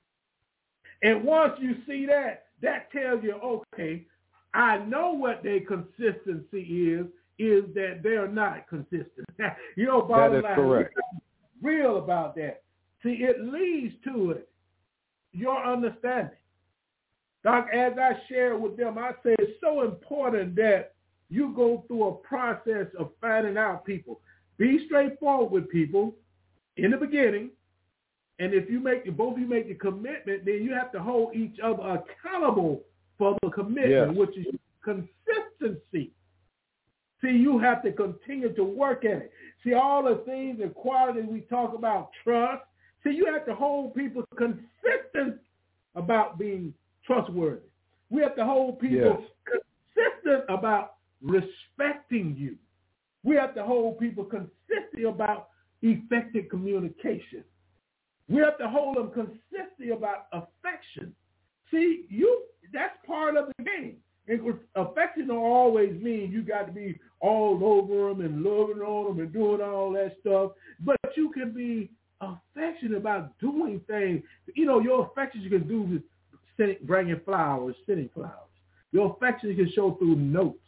S3: And once you see that, that tells you, okay, I know what their consistency is that they're not consistent. You know, bottom line,
S4: that is correct.
S3: Real about that. See, it leads to it, your understanding. Doc, as I share with them, I say it's so important that you go through a process of finding out people. Be straightforward with people in the beginning. And if you both of you make the commitment, then you have to hold each other accountable for the commitment, which is consistency. See, you have to continue to work at it. See, all the things and qualities we talk about, trust. See, you have to hold people consistent about being trustworthy. We have to hold people consistent about respecting you. We have to hold people consistent about effective communication. We have to hold them consistently about affection. See, that's part of the game. And affection don't always mean you got to be all over them and loving on them and doing all that stuff. But you can be affectionate about doing things. You know, your affection you can do with bringing flowers, sending flowers. Your affection you can show through notes,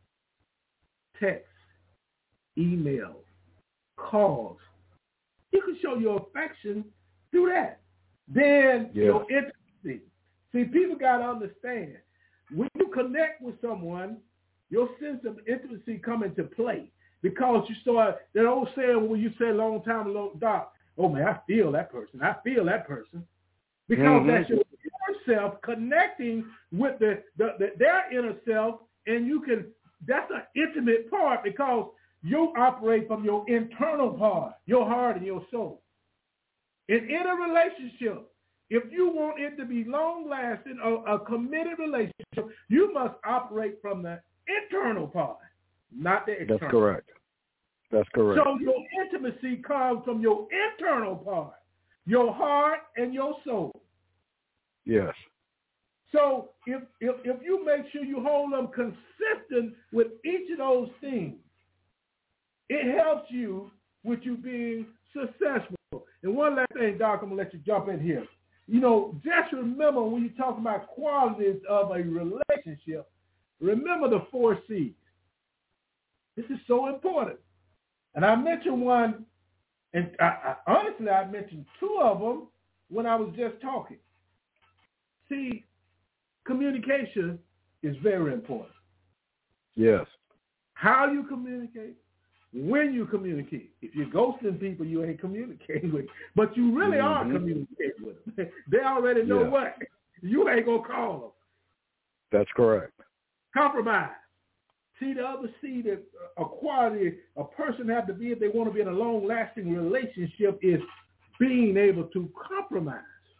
S3: texts, emails, calls. You can show your affection through that. Then your intimacy. See, people got to understand, when you connect with someone, your sense of intimacy come into play because you start, that old saying when you said a long time ago, Doc, oh man, I feel that person. I feel that person. Because that's your inner self connecting with their inner self, and that's an intimate part because you operate from your internal part, your heart and your soul. In a relationship, if you want it to be long-lasting, a committed relationship, you must operate from the internal part, not the external.
S4: That's correct. That's correct.
S3: So your intimacy comes from your internal part, your heart and your soul.
S4: Yes.
S3: So if you make sure you hold them consistent with each of those things, it helps you with you being successful. And one last thing, Doc, I'm going to let you jump in here. Just remember when you talk about qualities of a relationship, remember the 4 C's. This is so important. And I mentioned one, and honestly, I mentioned 2 of them when I was just talking. See, communication is very important.
S4: Yes.
S3: How you communicate, when you communicate. If you're ghosting people, you ain't communicating with them. But you really are communicating with them. They already know what. You ain't going to call them.
S4: That's correct.
S3: Compromise. See, the other C that a quality a person have to be if they want to be in a long-lasting relationship is being able to compromise.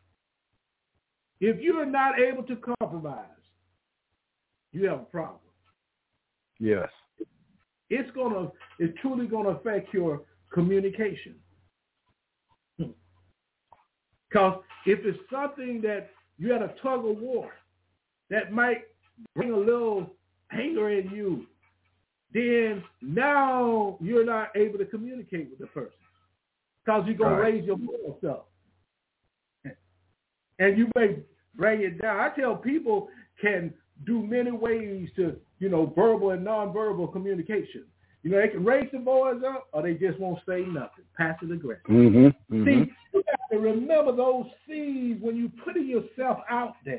S3: If you're not able to compromise, you have a problem.
S4: Yes.
S3: It's truly gonna affect your communication. Because if it's something that you had a tug of war that might bring a little anger in you, then now you're not able to communicate with the person because you're going to raise your moral self. And you may bring it down. I tell people can do many ways to, verbal and nonverbal communication. They can raise the boys up or they just won't say nothing, passive aggressive. See, you have to remember those C's when you're putting yourself out there.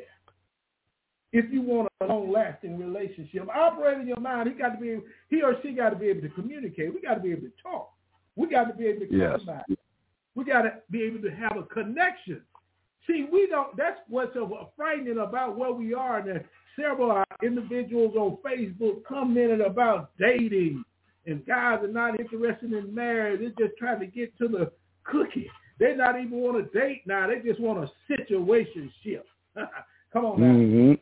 S3: If you want a long-lasting relationship, operate in your mind. He or she got to be able to communicate. We got to be able to talk. We got to be able to compromise. We got to be able to have a connection. See, that's what's so frightening about where we are. And several individuals on Facebook commented about dating, and guys are not interested in marriage. They're just trying to get to the cookie. They not even want to date now. They just want a situationship. Come on now.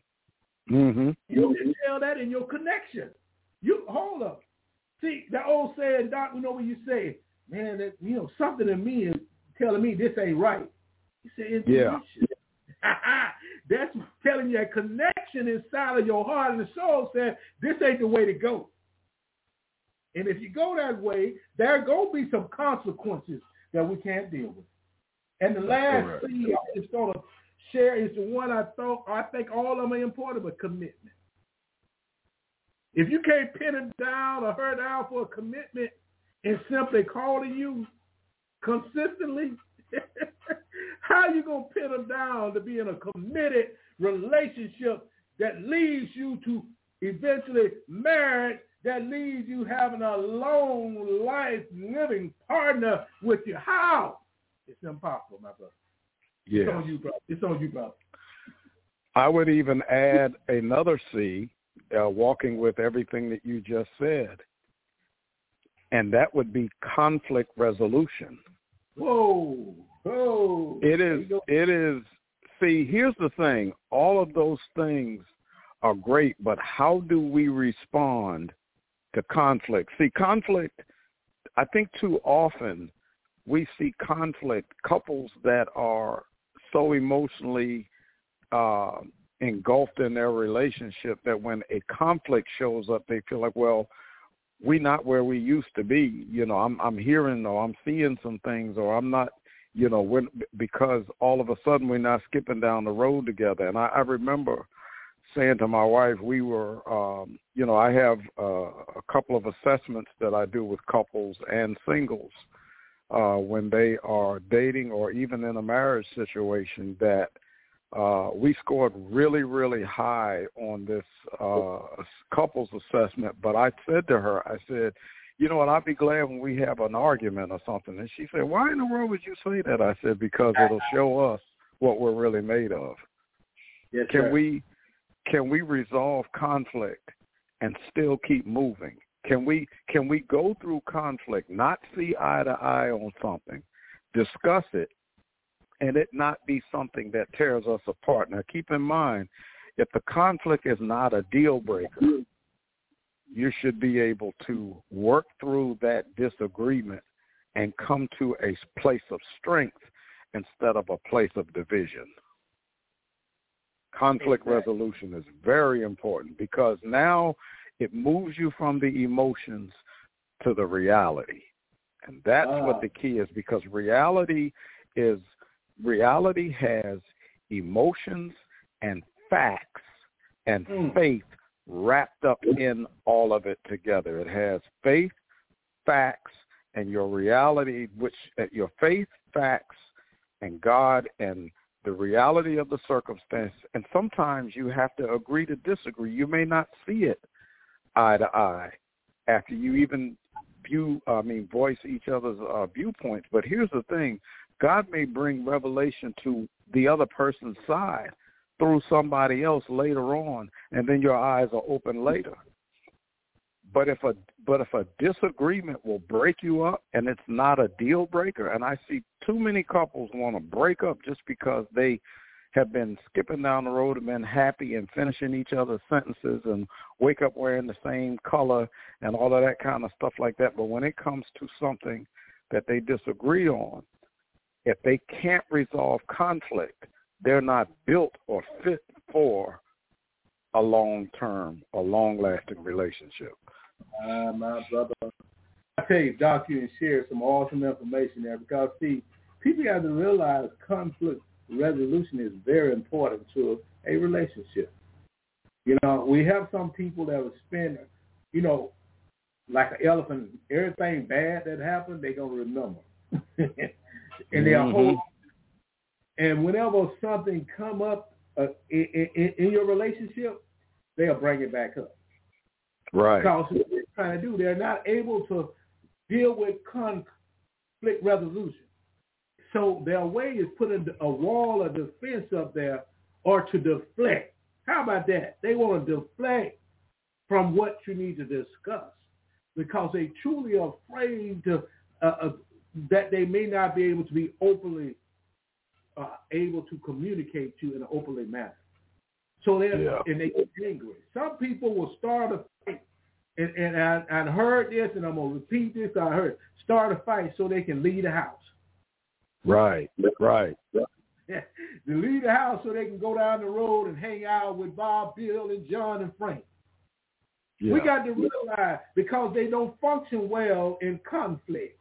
S3: You can tell that in your connection. Hold up. See, the old saying, Doc, when you say, man, that, something in me is telling me this ain't right. You say intuition. That's telling you that connection inside of your heart and the soul said, this ain't the way to go. And if you go that way, there are going to be some consequences that we can't deal with. And the last thing I'm just going to share is the one I think all of them are important, but commitment. If you can't pin it down or her down for a commitment and simply calling you consistently, how are you going to pin them down to be in a committed relationship that leads you to eventually marriage, that leads you having a long life living partner with you? How? It's impossible, my brother.
S4: Yes.
S3: It's on you, brother.
S4: I would even add another C, walking with everything that you just said, and that would be conflict resolution.
S3: Whoa.
S4: It is. See, here's the thing. All of those things are great, but how do we respond to conflict? See, conflict, I think too often we see conflict, couples that are so emotionally engulfed in their relationship that when a conflict shows up, they feel like, well, we're not where we used to be. I'm hearing or I'm seeing some things, or I'm not, because all of a sudden we're not skipping down the road together. And I remember saying to my wife, we were, I have a couple of assessments that I do with couples and singles when they are dating or even in a marriage situation, that we scored really, really high on this couples assessment. But I said to her, you know what, I'll be glad when we have an argument or something. And she said, why in the world would you say that? I said, because it'll show us what we're really made of.
S3: Yes,
S4: Can
S3: sir.
S4: we resolve conflict and still keep moving? Can we go through conflict, not see eye to eye on something, discuss it, and it not be something that tears us apart? Now, keep in mind, if the conflict is not a deal breaker, you should be able to work through that disagreement and come to a place of strength instead of a place of division. Conflict resolution is very important because now it moves you from the emotions to the reality. And that's what the key is, because reality has emotions and facts and faith wrapped up in all of it together. It has faith, facts, and your reality, which your faith, facts, and God, and the reality of the circumstance. And sometimes you have to agree to disagree. You may not see it eye to eye after you even voice each other's viewpoints. But here's the thing. God may bring revelation to the other person's side through somebody else later on, and then your eyes are open later. But if a disagreement will break you up and it's not a deal breaker, and I see too many couples want to break up just because they have been skipping down the road and been happy and finishing each other's sentences and wake up wearing the same color and all of that kind of stuff like that. But when it comes to something that they disagree on, if they can't resolve conflict, they're not built or fit for a long-term, a long-lasting relationship.
S3: My brother, I tell you, Doc, you shared some awesome information there because, see, people have to realize conflict resolution is very important to a relationship. You know, we have some people that will spend, you know, like an elephant, everything bad that happened, they're going to remember. And they'll hold. And whenever something come up in your relationship, they'll bring it back up.
S4: Right.
S3: Because what they're trying to do, they're not able to deal with conflict resolution. So their way is putting a wall of defense up there or to deflect. How about that? They want to deflect from what you need to discuss because they truly are afraid to that they may not be able to be openly able to communicate to you in an openly manner. So and they get angry. Some people will start a fight, and I heard this, and I'm going to repeat this. I heard start a fight so they can leave the house.
S4: Right.
S3: Yeah, to leave the house so they can go down the road and hang out with Bob, Bill, and John and Frank. Yeah. We got to realize because they don't function well in conflict.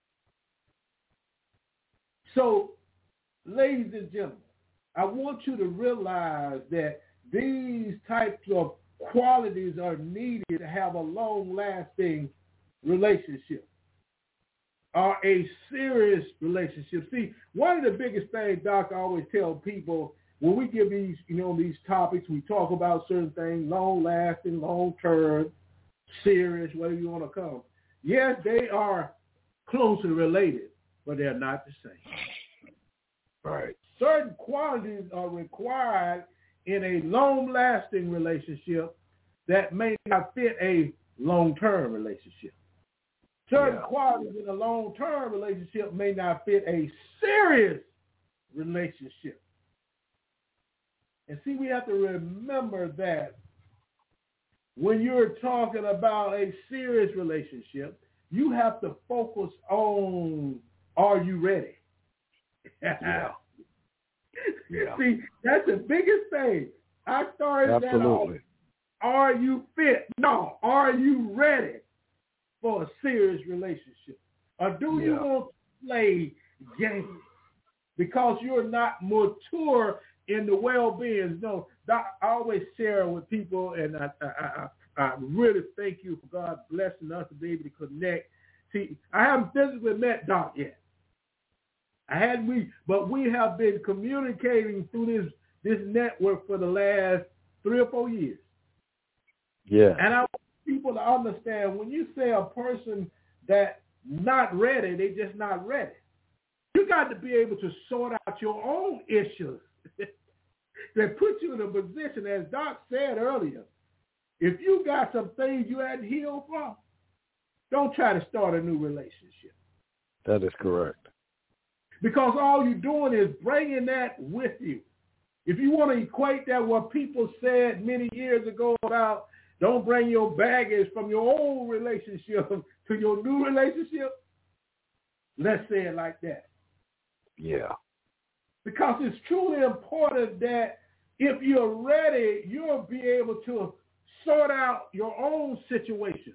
S3: So, ladies and gentlemen, I want you to realize that these types of qualities are needed to have a long-lasting relationship or a serious relationship. See, one of the biggest things, Doc, I always tell people when we give these, these topics, we talk about certain things, long-lasting, long-term, serious, whatever you want to call them. Yes, they are closely related, but they're not the same.
S4: Right.
S3: Certain qualities are required in a long-lasting relationship that may not fit a long-term relationship. Certain qualities in a long-term relationship may not fit a serious relationship. And see, we have to remember that when you're talking about a serious relationship, you have to focus on, are you ready?
S4: Yeah.
S3: See, that's the biggest thing. I started that off. Are you fit? No. Are you ready for a serious relationship? Or do you want to play games because you're not mature in the well-being? No, I always share with people, and I really thank you for God blessing us to be able to connect. See, I haven't physically met Doc yet. But we have been communicating through this network for the last 3 or 4 years.
S4: Yeah.
S3: And I want people to understand when you say a person that not ready, they just not ready. You got to be able to sort out your own issues that put you in a position, as Doc said earlier, if you got some things you hadn't healed from, don't try to start a new relationship.
S4: That is correct.
S3: Because all you're doing is bringing that with you. If you want to equate that what people said many years ago about don't bring your baggage from your old relationship to your new relationship, let's say it like that.
S4: Yeah.
S3: Because it's truly important that if you're ready, you'll be able to sort out your own situation.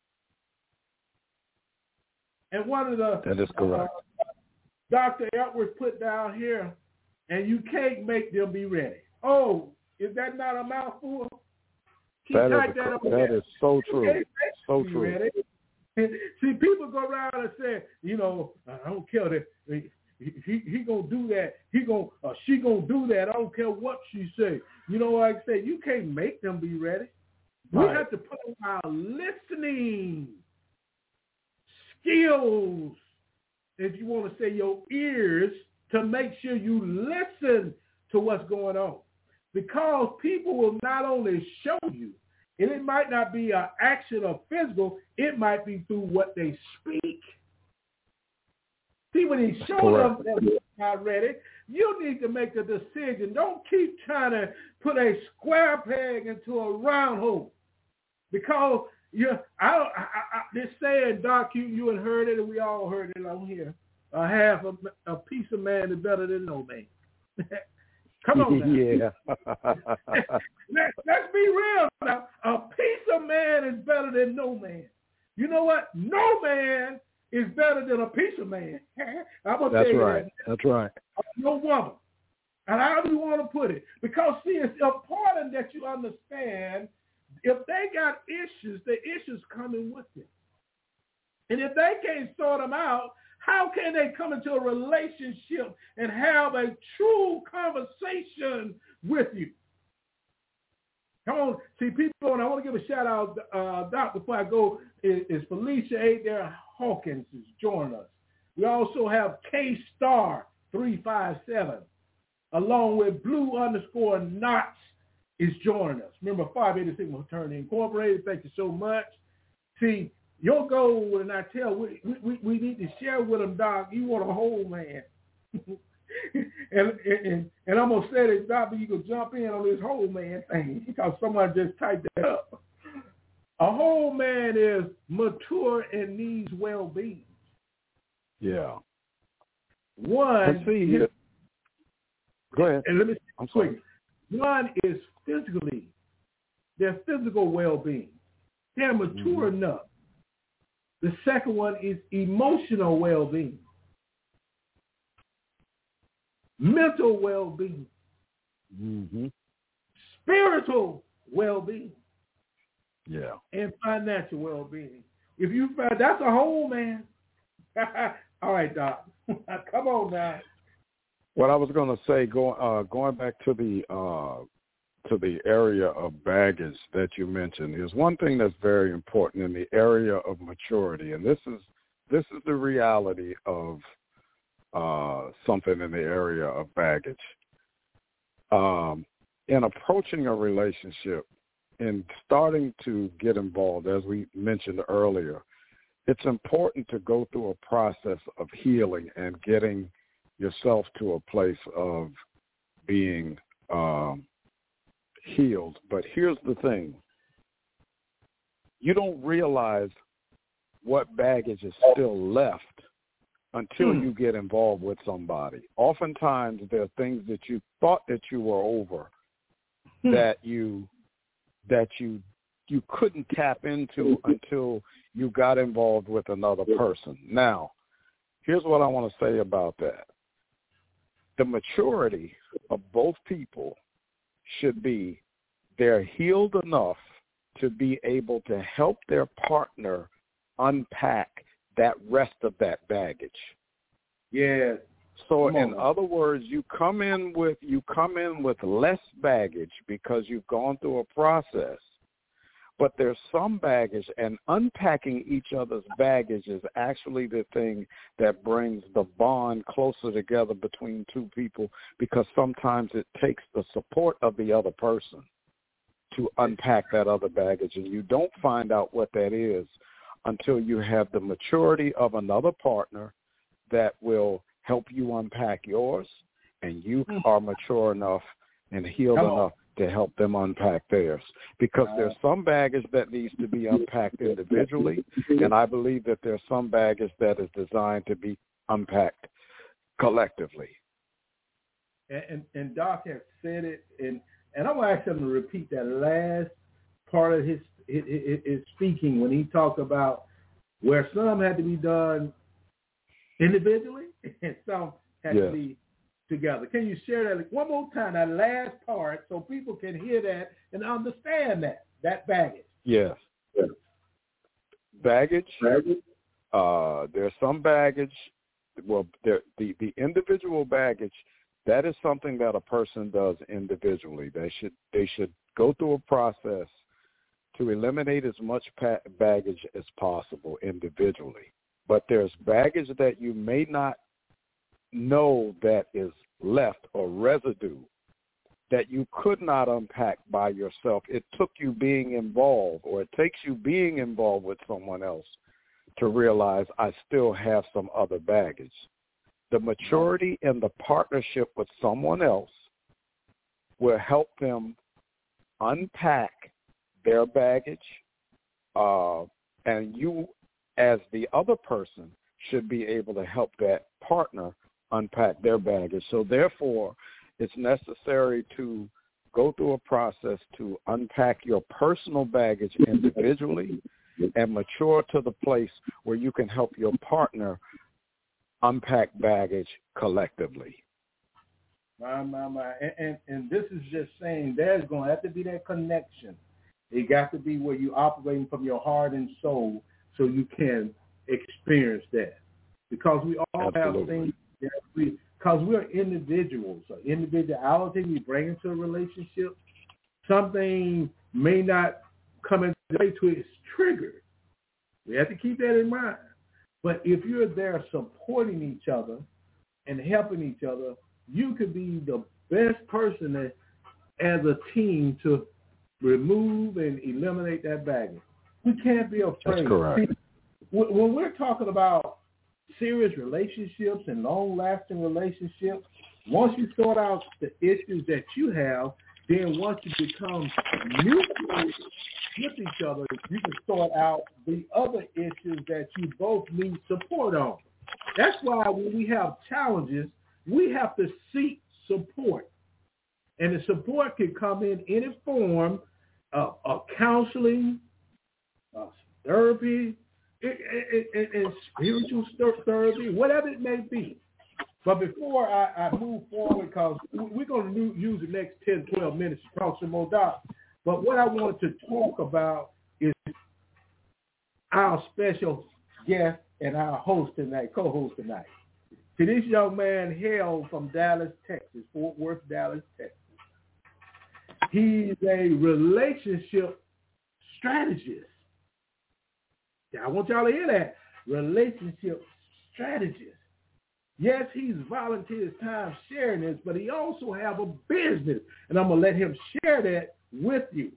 S3: And one of the...
S4: That is correct.
S3: Dr. Edwards put down here, and you can't make them be ready. Oh, is that not a mouthful?
S4: That is so true. So true.
S3: Ready. See, people go around and say, I don't care that he gonna do that. She gonna do that. I don't care what she say. You know what I say? You can't make them be ready.
S4: Right.
S3: We have to put on our listening skills, if you want to say your ears, to make sure you listen to what's going on. Because people will not only show you, and it might not be an action or physical, it might be through what they speak. See, when he showed us that we're not ready, you need to make a decision. Don't keep trying to put a square peg into a round hole. Because this saying, Doc, you had heard it, and we all heard it on here. Half a piece of man is better than no man. Come on now.
S4: Yeah.
S3: Let's be real now. A piece of man is better than no man. You know what? No man is better than a piece of man. I'm gonna tell you
S4: right.
S3: that.
S4: That's right.
S3: No woman. And how do you want to put it? Because, see, it's important that you understand if they got issues, the issues coming with them. And if they can't sort them out, how can they come into a relationship and have a true conversation with you? Come on. See, people, and I want to give a shout out, Doc, before I go, is Felicia Adair Hawkins is joining us. We also have K-Star 357, along with Blue_Knots is joining us. Remember, 586 Fraternity Incorporated. Thank you so much. See, your goal, and I tell, we need to share with them, Doc, you want a whole man. and I'm going to say this, Doc, but you can jump in on this whole man thing because somebody just typed that up. A whole man is mature and needs well-being.
S4: Yeah.
S3: One.
S4: Go ahead.
S3: And let me
S4: I'm
S3: quick.
S4: sorry.
S3: One is their physical well-being. They're mature enough. The second one is emotional well-being, mental well-being, spiritual well-being, and financial well-being. If you find that's a whole man. All right, Doc. Come on now.
S4: What I was going to say, going back to the area of baggage that you mentioned, is one thing that's very important in the area of maturity, and this is the reality of something in the area of baggage. In approaching a relationship and starting to get involved, as we mentioned earlier, it's important to go through a process of healing and getting yourself to a place of being healed. But here's the thing. You don't realize what baggage is still left until you get involved with somebody. Oftentimes there are things that you thought that you were over that you couldn't tap into until you got involved with another person. Now, here's what I want to say about that. The maturity of both people should be they're healed enough to be able to help their partner unpack that rest of that baggage.
S3: Yeah.
S4: So in other words, you come in with less baggage because you've gone through a process. But there's some baggage, and unpacking each other's baggage is actually the thing that brings the bond closer together between two people, because sometimes it takes the support of the other person to unpack that other baggage, and you don't find out what that is until you have the maturity of another partner that will help you unpack yours, and you are mature enough and healed enough to help them unpack theirs. Because there's some baggage that needs to be unpacked individually, and I believe that there's some baggage that is designed to be unpacked collectively.
S3: And Doc has said it, and I'm going to ask him to repeat that last part of his speaking when he talked about where some had to be done individually and some had to be together. Can you share that one more time, that last part, so people can hear that and understand that baggage?
S4: Yes. Baggage. There's some baggage. Well, the individual baggage, that is something that a person does individually. They should go through a process to eliminate as much baggage as possible individually. But there's baggage that you may not know that is left or residue that you could not unpack by yourself. It took you being involved, or it takes you being involved with someone else to realize I still have some other baggage. The maturity in the partnership with someone else will help them unpack their baggage, and you as the other person should be able to help that partner unpack their baggage. So therefore, it's necessary to go through a process to unpack your personal baggage individually and mature to the place where you can help your partner unpack baggage collectively.
S3: And this is just saying there's going to have to be that connection. It got to be where you're operating from your heart and soul so you can experience that. Because we all have things that because we're individuals. So individuality we bring into a relationship, something may not come into play to its trigger. We have to keep that in mind. But if you're there supporting each other and helping each other, you could be the best person as a team to remove and eliminate that baggage. We can't be afraid.
S4: That's correct.
S3: When we're talking about serious relationships and long-lasting relationships, once you sort out the issues that you have, then once you become mutual with each other, you can sort out the other issues that you both need support on. That's why when we have challenges, we have to seek support. And the support can come in any form of counseling, therapy, and spiritual therapy, whatever it may be. But before I move forward, because we're going to use the next 10, 12 minutes to talk some more dots, but what I want to talk about is our special guest and our host tonight, co-host tonight. See, this young man hails from Dallas, Texas, Fort Worth, Dallas, Texas. He's a relationship strategist. Yeah, I want y'all to hear that. Relationship strategist. Yes, he's volunteered his time sharing this, but he also have a business, and I'm going to let him share that with you.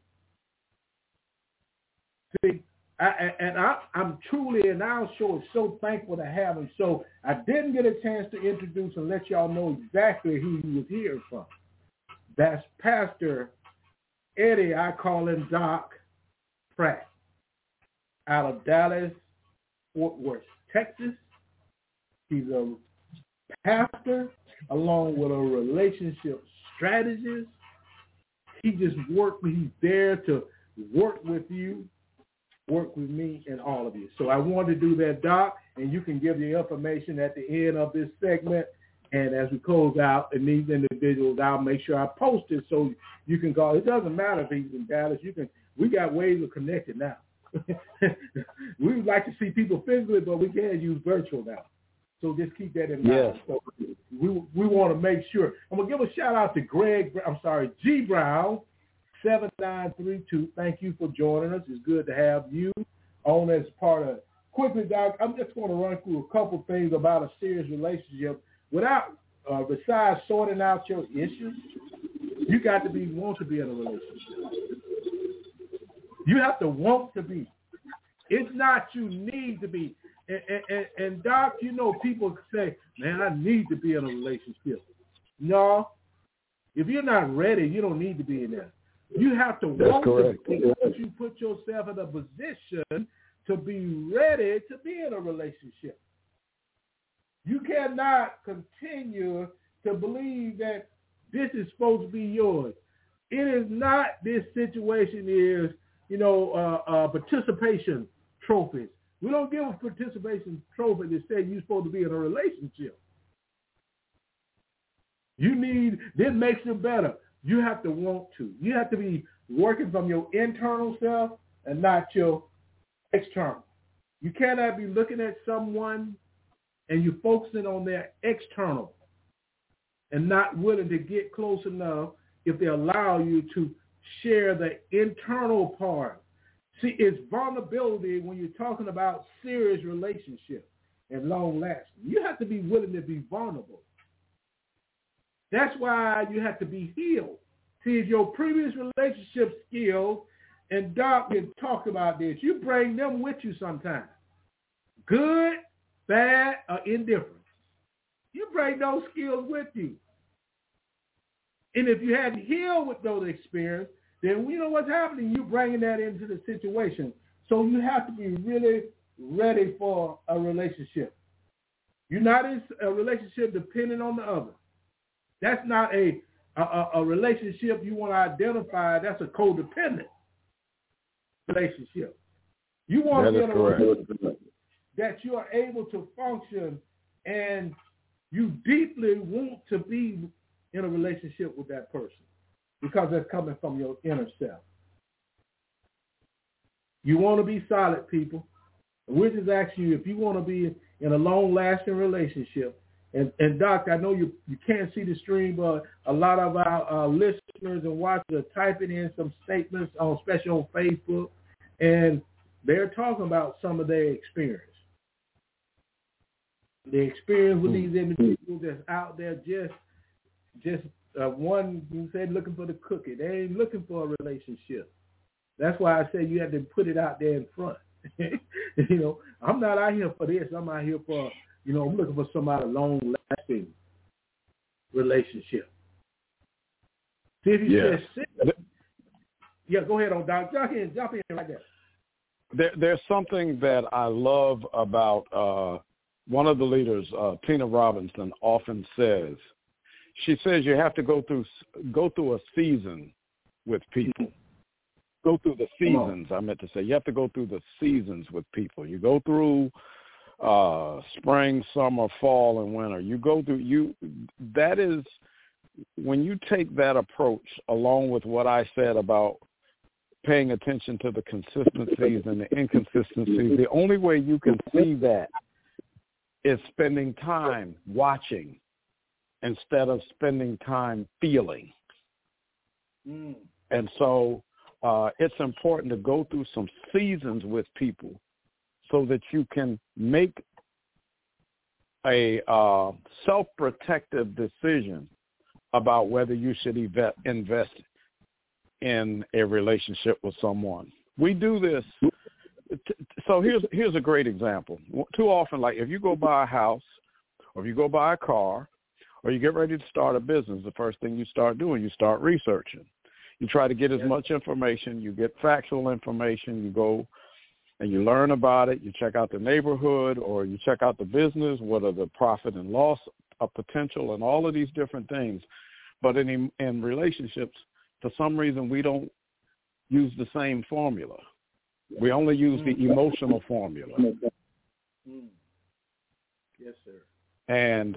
S3: See, I'm truly, and our show is so thankful to have him. So I didn't get a chance to introduce and let y'all know exactly who he was hearing from. That's Pastor Eddie, I call him Doc Pratt, out of Dallas, Fort Worth, Texas. He's a pastor along with a relationship strategist. He's there to work with you, work with me, and all of you. So I wanted to do that, Doc, and you can give the information at the end of this segment. And as we close out, and these individuals, I'll make sure I post it so you can call. It doesn't matter if he's in Dallas. We got ways of connecting now. We would like to see people physically, but we can't use virtual now. So just keep that in mind.
S4: Yes.
S3: So we want to make sure. I'm going to give a shout out to G. Brown 7932. Thank you for joining us. It's good to have you on as part of. Quickly, Doc, I'm just going to run through a couple things about a serious relationship. Besides sorting out your issues, you got to want to be in a relationship. You have to want to be. It's not you need to be. And Doc, people say, man, I need to be in a relationship. No. If you're not ready, you don't need to be in there. You have to want to be. You put yourself in a position to be ready to be in a relationship. You cannot continue to believe that this is supposed to be yours. It is not. This situation is, participation trophies. We don't give a participation trophy that say you're supposed to be in a relationship. This makes you better. You have to want to. You have to be working from your internal self and not your external. You cannot be looking at someone and you're focusing on their external and not willing to get close enough if they allow you to share the internal part. See, it's vulnerability when you're talking about serious relationships and long-lasting. You have to be willing to be vulnerable. That's why you have to be healed. See, if your previous relationship skills, and Doc can talk about this, you bring them with you sometimes. Good, bad, or indifferent. You bring those skills with you. And if you hadn't healed with those experiences, then you know what's happening. You're bringing that into the situation. So you have to be really ready for a relationship. You're not in a relationship depending on the other. That's not a relationship you want to identify. That's a codependent relationship. You want to be in a relationship that you are able to function and you deeply want to be in a relationship with that person because that's coming from your inner self. You want to be solid, people. We're just asking you if you want to be in a long-lasting relationship. And Doc, I know you can't see the stream, but a lot of our listeners and watchers are typing in some statements, especially on Facebook, and they're talking about some of their experience. The experience with these individuals that's out there just one, you said, looking for the cookie. They ain't looking for a relationship. That's why I said you have to put it out there in front. I'm not out here for this. I'm out here for, I'm looking for somebody long-lasting relationship. See if you said six. Yeah, go ahead, Doc. Jump in right there.
S4: There's something that I love about one of the leaders, Tina Robinson, often says. She says you have to go through a season with people. Go through the seasons, I meant to say. You have to go through the seasons with people. You go through spring, summer, fall, and winter. That is, when you take that approach along with what I said about paying attention to the consistencies and the inconsistencies, the only way you can see that is spending time watching instead of spending time feeling. And so it's important to go through some seasons with people so that you can make a self-protective decision about whether you should invest in a relationship with someone. We do this. So here's a great example. Too often, like if you go buy a house or if you go buy a car or you get ready to start a business, the first thing you start doing, you start researching. You try to get as much information. You get factual information. You go and you learn about it. You check out the neighborhood or you check out the business, what are the profit and loss potential and all of these different things. But in relationships, for some reason, we don't use the same formula. We only use the emotional formula.
S3: Yes, sir.
S4: And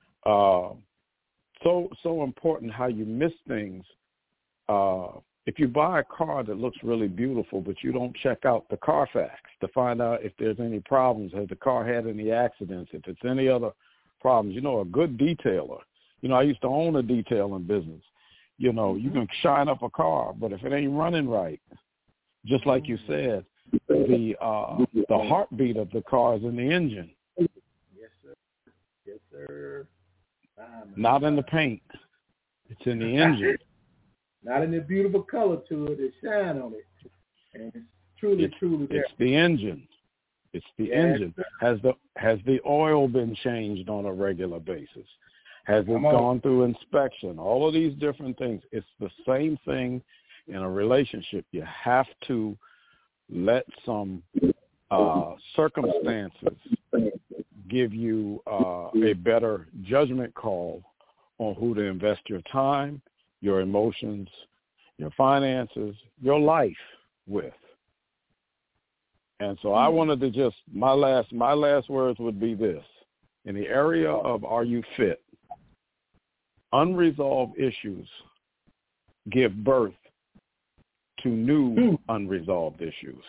S4: so important how you miss things. If you buy a car that looks really beautiful, but you don't check out the Carfax to find out if there's any problems, has the car had any accidents, if it's any other problems, a good detailer. I used to own a detailing business. You know, you can shine up a car, but if it ain't running right, just like you said, the heartbeat of the car is in the engine.
S3: Yes, sir. Yes, sir.
S4: Not in the paint. It's in the engine.
S3: Not in the beautiful color to it. It shine on it. And it's truly there.
S4: It's the engine. It's the engine. Has the oil been changed on a regular basis? Has it gone through inspection? All of these different things. It's the same thing in a relationship. You have to let some circumstances give you a better judgment call on who to invest your time, your emotions, your finances, your life with. And so I wanted to just, my last words would be this. In the area of are you fit, unresolved issues give birth to new unresolved issues.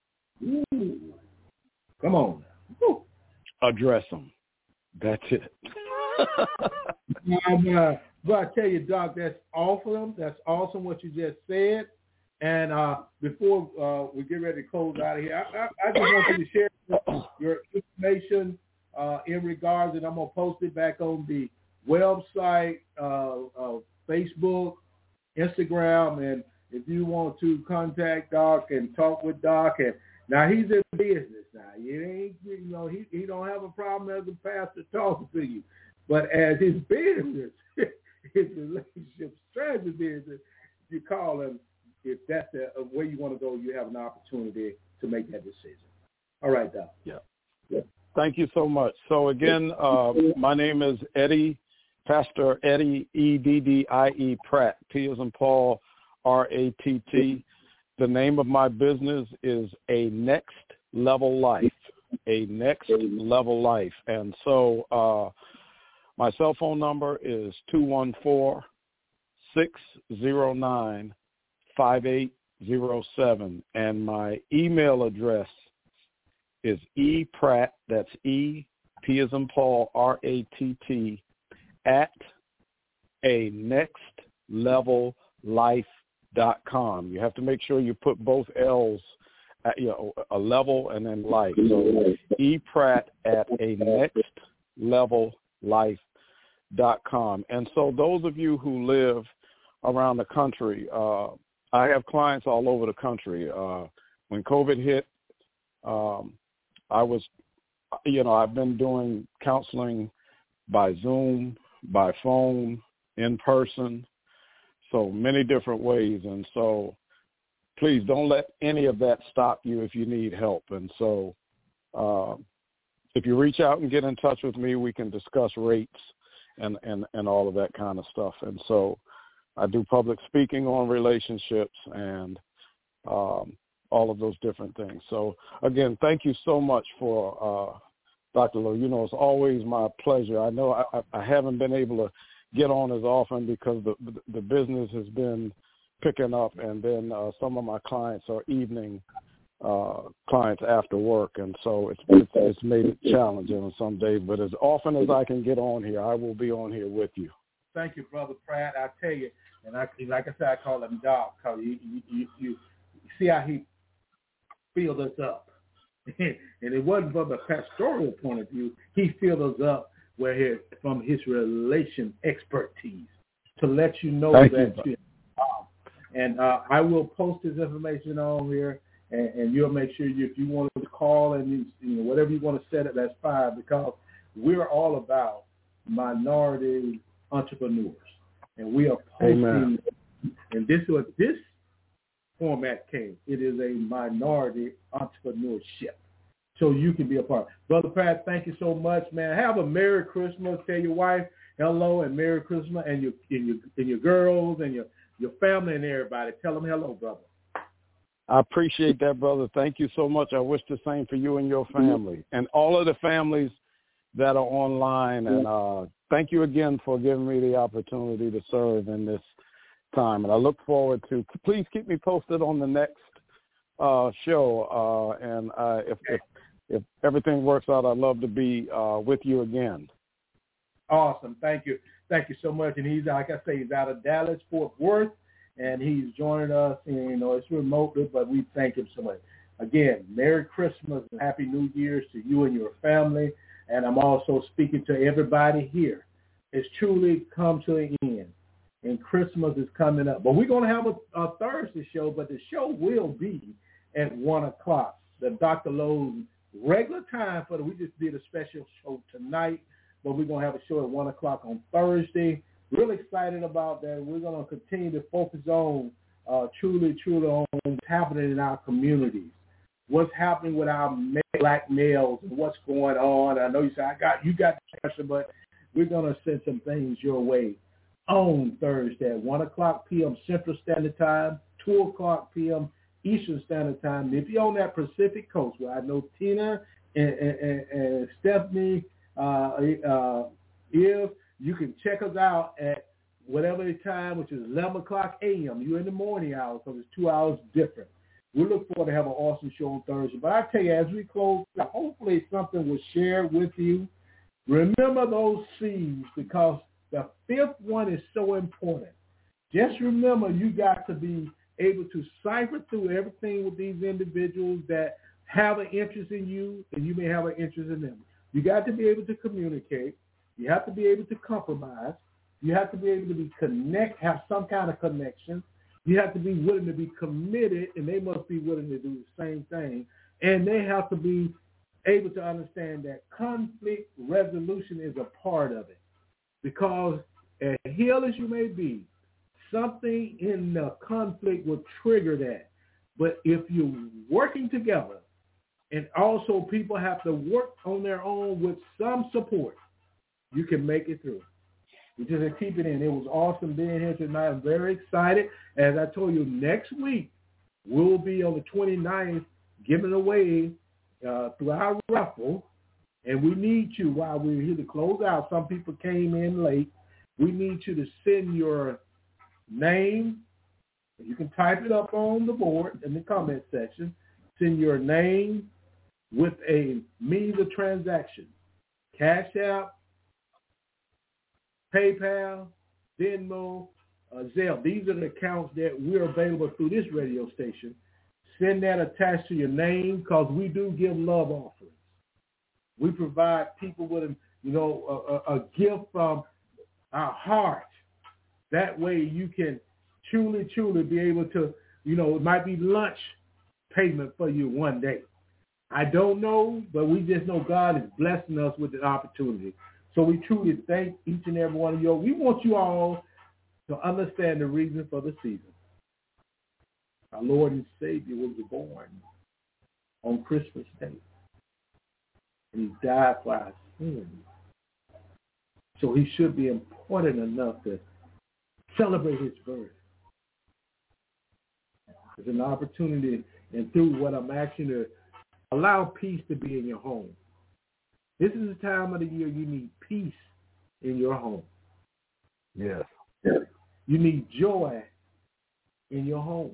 S3: Come on. Woo.
S4: Address them. That's it.
S3: But I tell you, Doc, that's awesome. That's awesome what you just said. And before we get ready to close out of here, I just want you to share your information in regards, and I'm going to post it back on the website, Facebook, Instagram, and if you want to contact Doc and talk with Doc, and now he's in business now. He don't have a problem as a pastor talking to you, but as his business, his relationship strategy business, you call him. If that's the way you want to go, you have an opportunity to make that decision. All right, Doc.
S4: Yeah. Thank you so much. So again, my name is Eddie, Pastor Eddie, E-D-D-I-E Pratt, P as in Paul, R-A-T-T. The name of my business is A Next Level Life, A Next Level Life. And so my cell phone number is 214-609-5807, and my email address is epratt, that's E, P as in Paul, R-A-T-T, at anextlevellife.com. You have to make sure you put both L's, at, a level and then life. So epratt at anextlevellife.com. And so those of you who live around the country, I have clients all over the country. When COVID hit, I've been doing counseling by Zoom, by phone, in person, so many different ways. And so please don't let any of that stop you if you need help. And so if you reach out and get in touch with me, we can discuss rates and all of that kind of stuff. And so I do public speaking on relationships and all of those different things. So, again, thank you so much for Dr. Lowe. It's always my pleasure. I know I haven't been able to get on as often because the business has been picking up, and then some of my clients are evening clients after work, and so it's made it challenging on some days. But as often as I can get on here, I will be on here with you.
S3: Thank you, Brother Pratt. I tell you, and like I said, I call him Doc because you see how he filled us up. And it wasn't from a pastoral point of view. He filled us up from his relation expertise to let you know that you're involved. And I will post this information on here, and you'll make sure if you want to call and whatever you want to set it, that's fine, because we're all about minority entrepreneurs. And we are posting,
S4: Amen.
S3: And this format came. It is a minority entrepreneurship. So you can be a part. Brother Pratt, thank you so much, man. Have a Merry Christmas. Tell your wife hello and Merry Christmas, and your girls and your family and everybody. Tell them hello, brother.
S4: I appreciate that, brother. Thank you so much. I wish the same for you and your family and all of the families that are online. And thank you again for giving me the opportunity to serve in this time. And I look forward to, please keep me posted on the next show. And if everything works out, I'd love to be with you again.
S3: Awesome. Thank you. Thank you so much. And he's, like I say, he's out of Dallas, Fort Worth, and he's joining us. And, it's remotely, but we thank him so much. Again, Merry Christmas and Happy New Year's to you and your family. And I'm also speaking to everybody here. It's truly come to an end, and Christmas is coming up. But we're going to have a Thursday show, but the show will be at 1 o'clock. The Dr. Lowe's regular time we just did a special show tonight, but we're going to have a show at 1 o'clock on Thursday. Really excited about that. We're going to continue to focus on truly on what's happening in our communities, what's happening with our black males and what's going on. I know you said, you got the question, but we're going to send some things your way on Thursday at 1 o'clock p.m. Central Standard Time, 2 o'clock p.m. Eastern Standard Time. And if you're on that Pacific Coast, where I know Tina and Stephanie, if you can check us out at whatever the time, which is 11 o'clock a.m. You're in the morning hours, so it's 2 hours different. We look forward to have an awesome show on Thursday. But I tell you, as we close, hopefully something was shared with you. Remember those seeds, because the fifth one is so important. Just remember, you got to be able to cipher through everything with these individuals that have an interest in you, and you may have an interest in them. You got to be able to communicate. You have to be able to compromise. You have to be able to have some kind of connection. You have to be willing to be committed, and they must be willing to do the same thing. And they have to be able to understand that conflict resolution is a part of it. Because as healed as you may be, something in the conflict will trigger that. But if you're working together, and also people have to work on their own with some support, you can make it through. We just keep it in. It was awesome being here tonight. I'm very excited. As I told you, next week we'll be on the 29th giving away through our raffle. And we need you, while we're here to close out, some people came in late, we need you to send your name. You can type it up on the board in the comment section. Send your name with a means of transaction. Cash App, PayPal, Venmo, Zelle. These are the accounts that we're available through this radio station. Send that attached to your name, because we do give love offerings. We provide people with a gift from our heart. That way you can truly be able to, it might be lunch payment for you one day. I don't know, but we just know God is blessing us with the opportunity. So we truly thank each and every one of you. We want you all to understand the reason for the season. Our Lord and Savior was born on Christmas Day. And he died for our sins. So he should be important enough to celebrate his birth. It's an opportunity, and through what I'm asking you, to allow peace to be in your home. This is the time of the year you need peace in your home.
S4: Yes.
S3: You need joy in your home.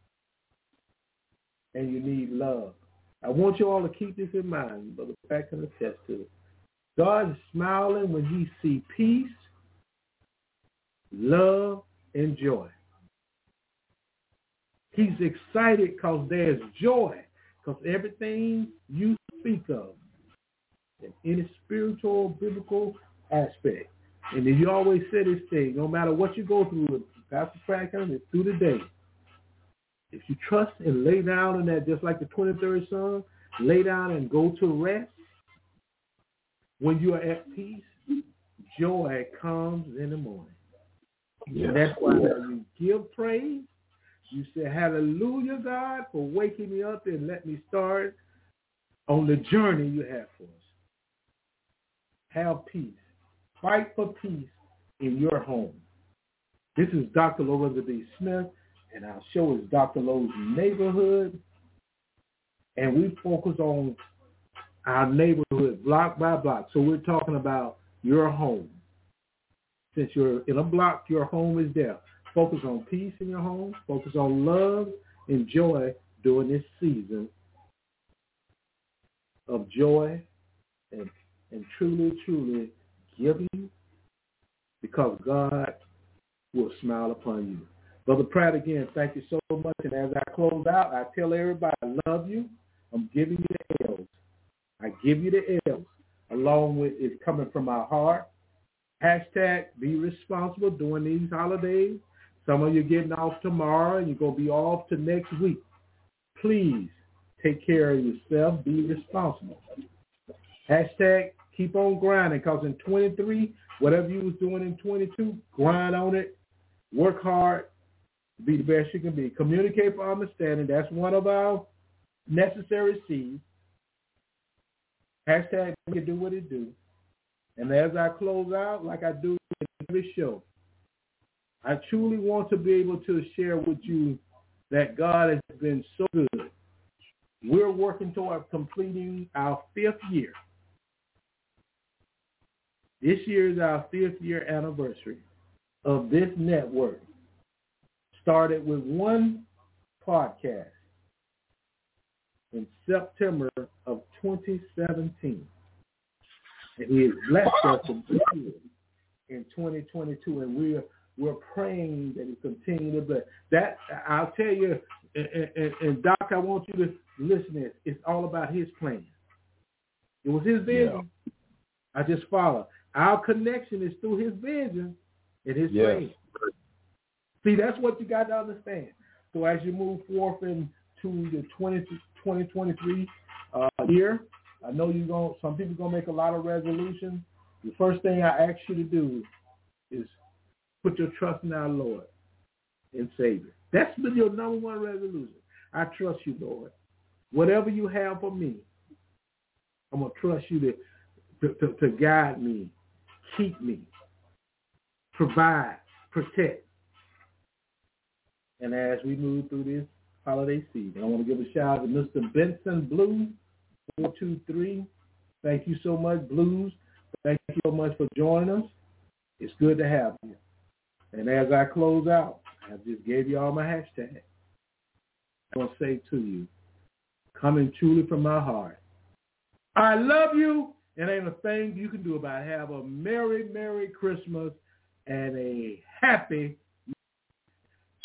S3: And you need love. I want you all to keep this in mind, Brother Pat can attest to it. God is smiling when he sees peace, love, and joy. He's excited because there's joy, because everything you speak of in any spiritual, biblical aspect. And you always say this thing, no matter what you go through, Pastor Franklin, it's through the day. If you trust and lay down in that, just like the 23rd Psalm, lay down and go to rest, when you are at peace, joy comes in the morning. Yes. And that's why you give praise. You say, hallelujah, God, for waking me up and let me start on the journey you have for us. Have peace. Fight for peace in your home. This is Dr. Lorenzo B. Smith, and our show is Dr. Lowe's Neighborhood. And we focus on our neighborhood block by block. So we're talking about your home. Since you're in a block, your home is there. Focus on peace in your home. Focus on love and joy during this season of joy and truly giving because God will smile upon you. Brother Pratt, again, thank you so much. And as I close out, I tell everybody, I love you. I'm giving you the L's. I give you the L's, along with it's coming from my heart. Hashtag be responsible during these holidays. Some of you getting off tomorrow, and you're going to be off to next week. Please take care of yourself. Be responsible. Hashtag keep on grinding, because in 23, whatever you was doing in 22, grind on it. Work hard. Be the best you can be. Communicate for understanding. That's one of our necessary C's. Hashtag make it do what it do. And as I close out, like I do in every show, I truly want to be able to share with you that God has been so good. We're working toward completing our 5th year. This year is our 5th year anniversary of this network. Started with one podcast in September of 2017. And he has blessed us in 2022, and we're praying that he continue to bless. That I'll tell you, and Doc, I want you to listen to it. It's all about his plan. It was his vision. Yeah. I just follow. Our connection is through his vision and his plan. See, that's what you got to understand. So as you move forth into the 2023 year, I know some people going to make a lot of resolutions. The first thing I ask you to do is put your trust in our Lord and Savior. That's been your number one resolution. I trust you, Lord. Whatever you have for me, I'm going to trust you to guide me, keep me, provide, protect. And as we move through this holiday season, I want to give a shout out to Mr. Benson Blues 423. Thank you so much, Blues. Thank you so much for joining us. It's good to have you. And as I close out, I just gave you all my hashtag. I want to say to you, coming truly from my heart, I love you, and ain't a thing you can do about it. Have a Merry, Merry Christmas and a Happy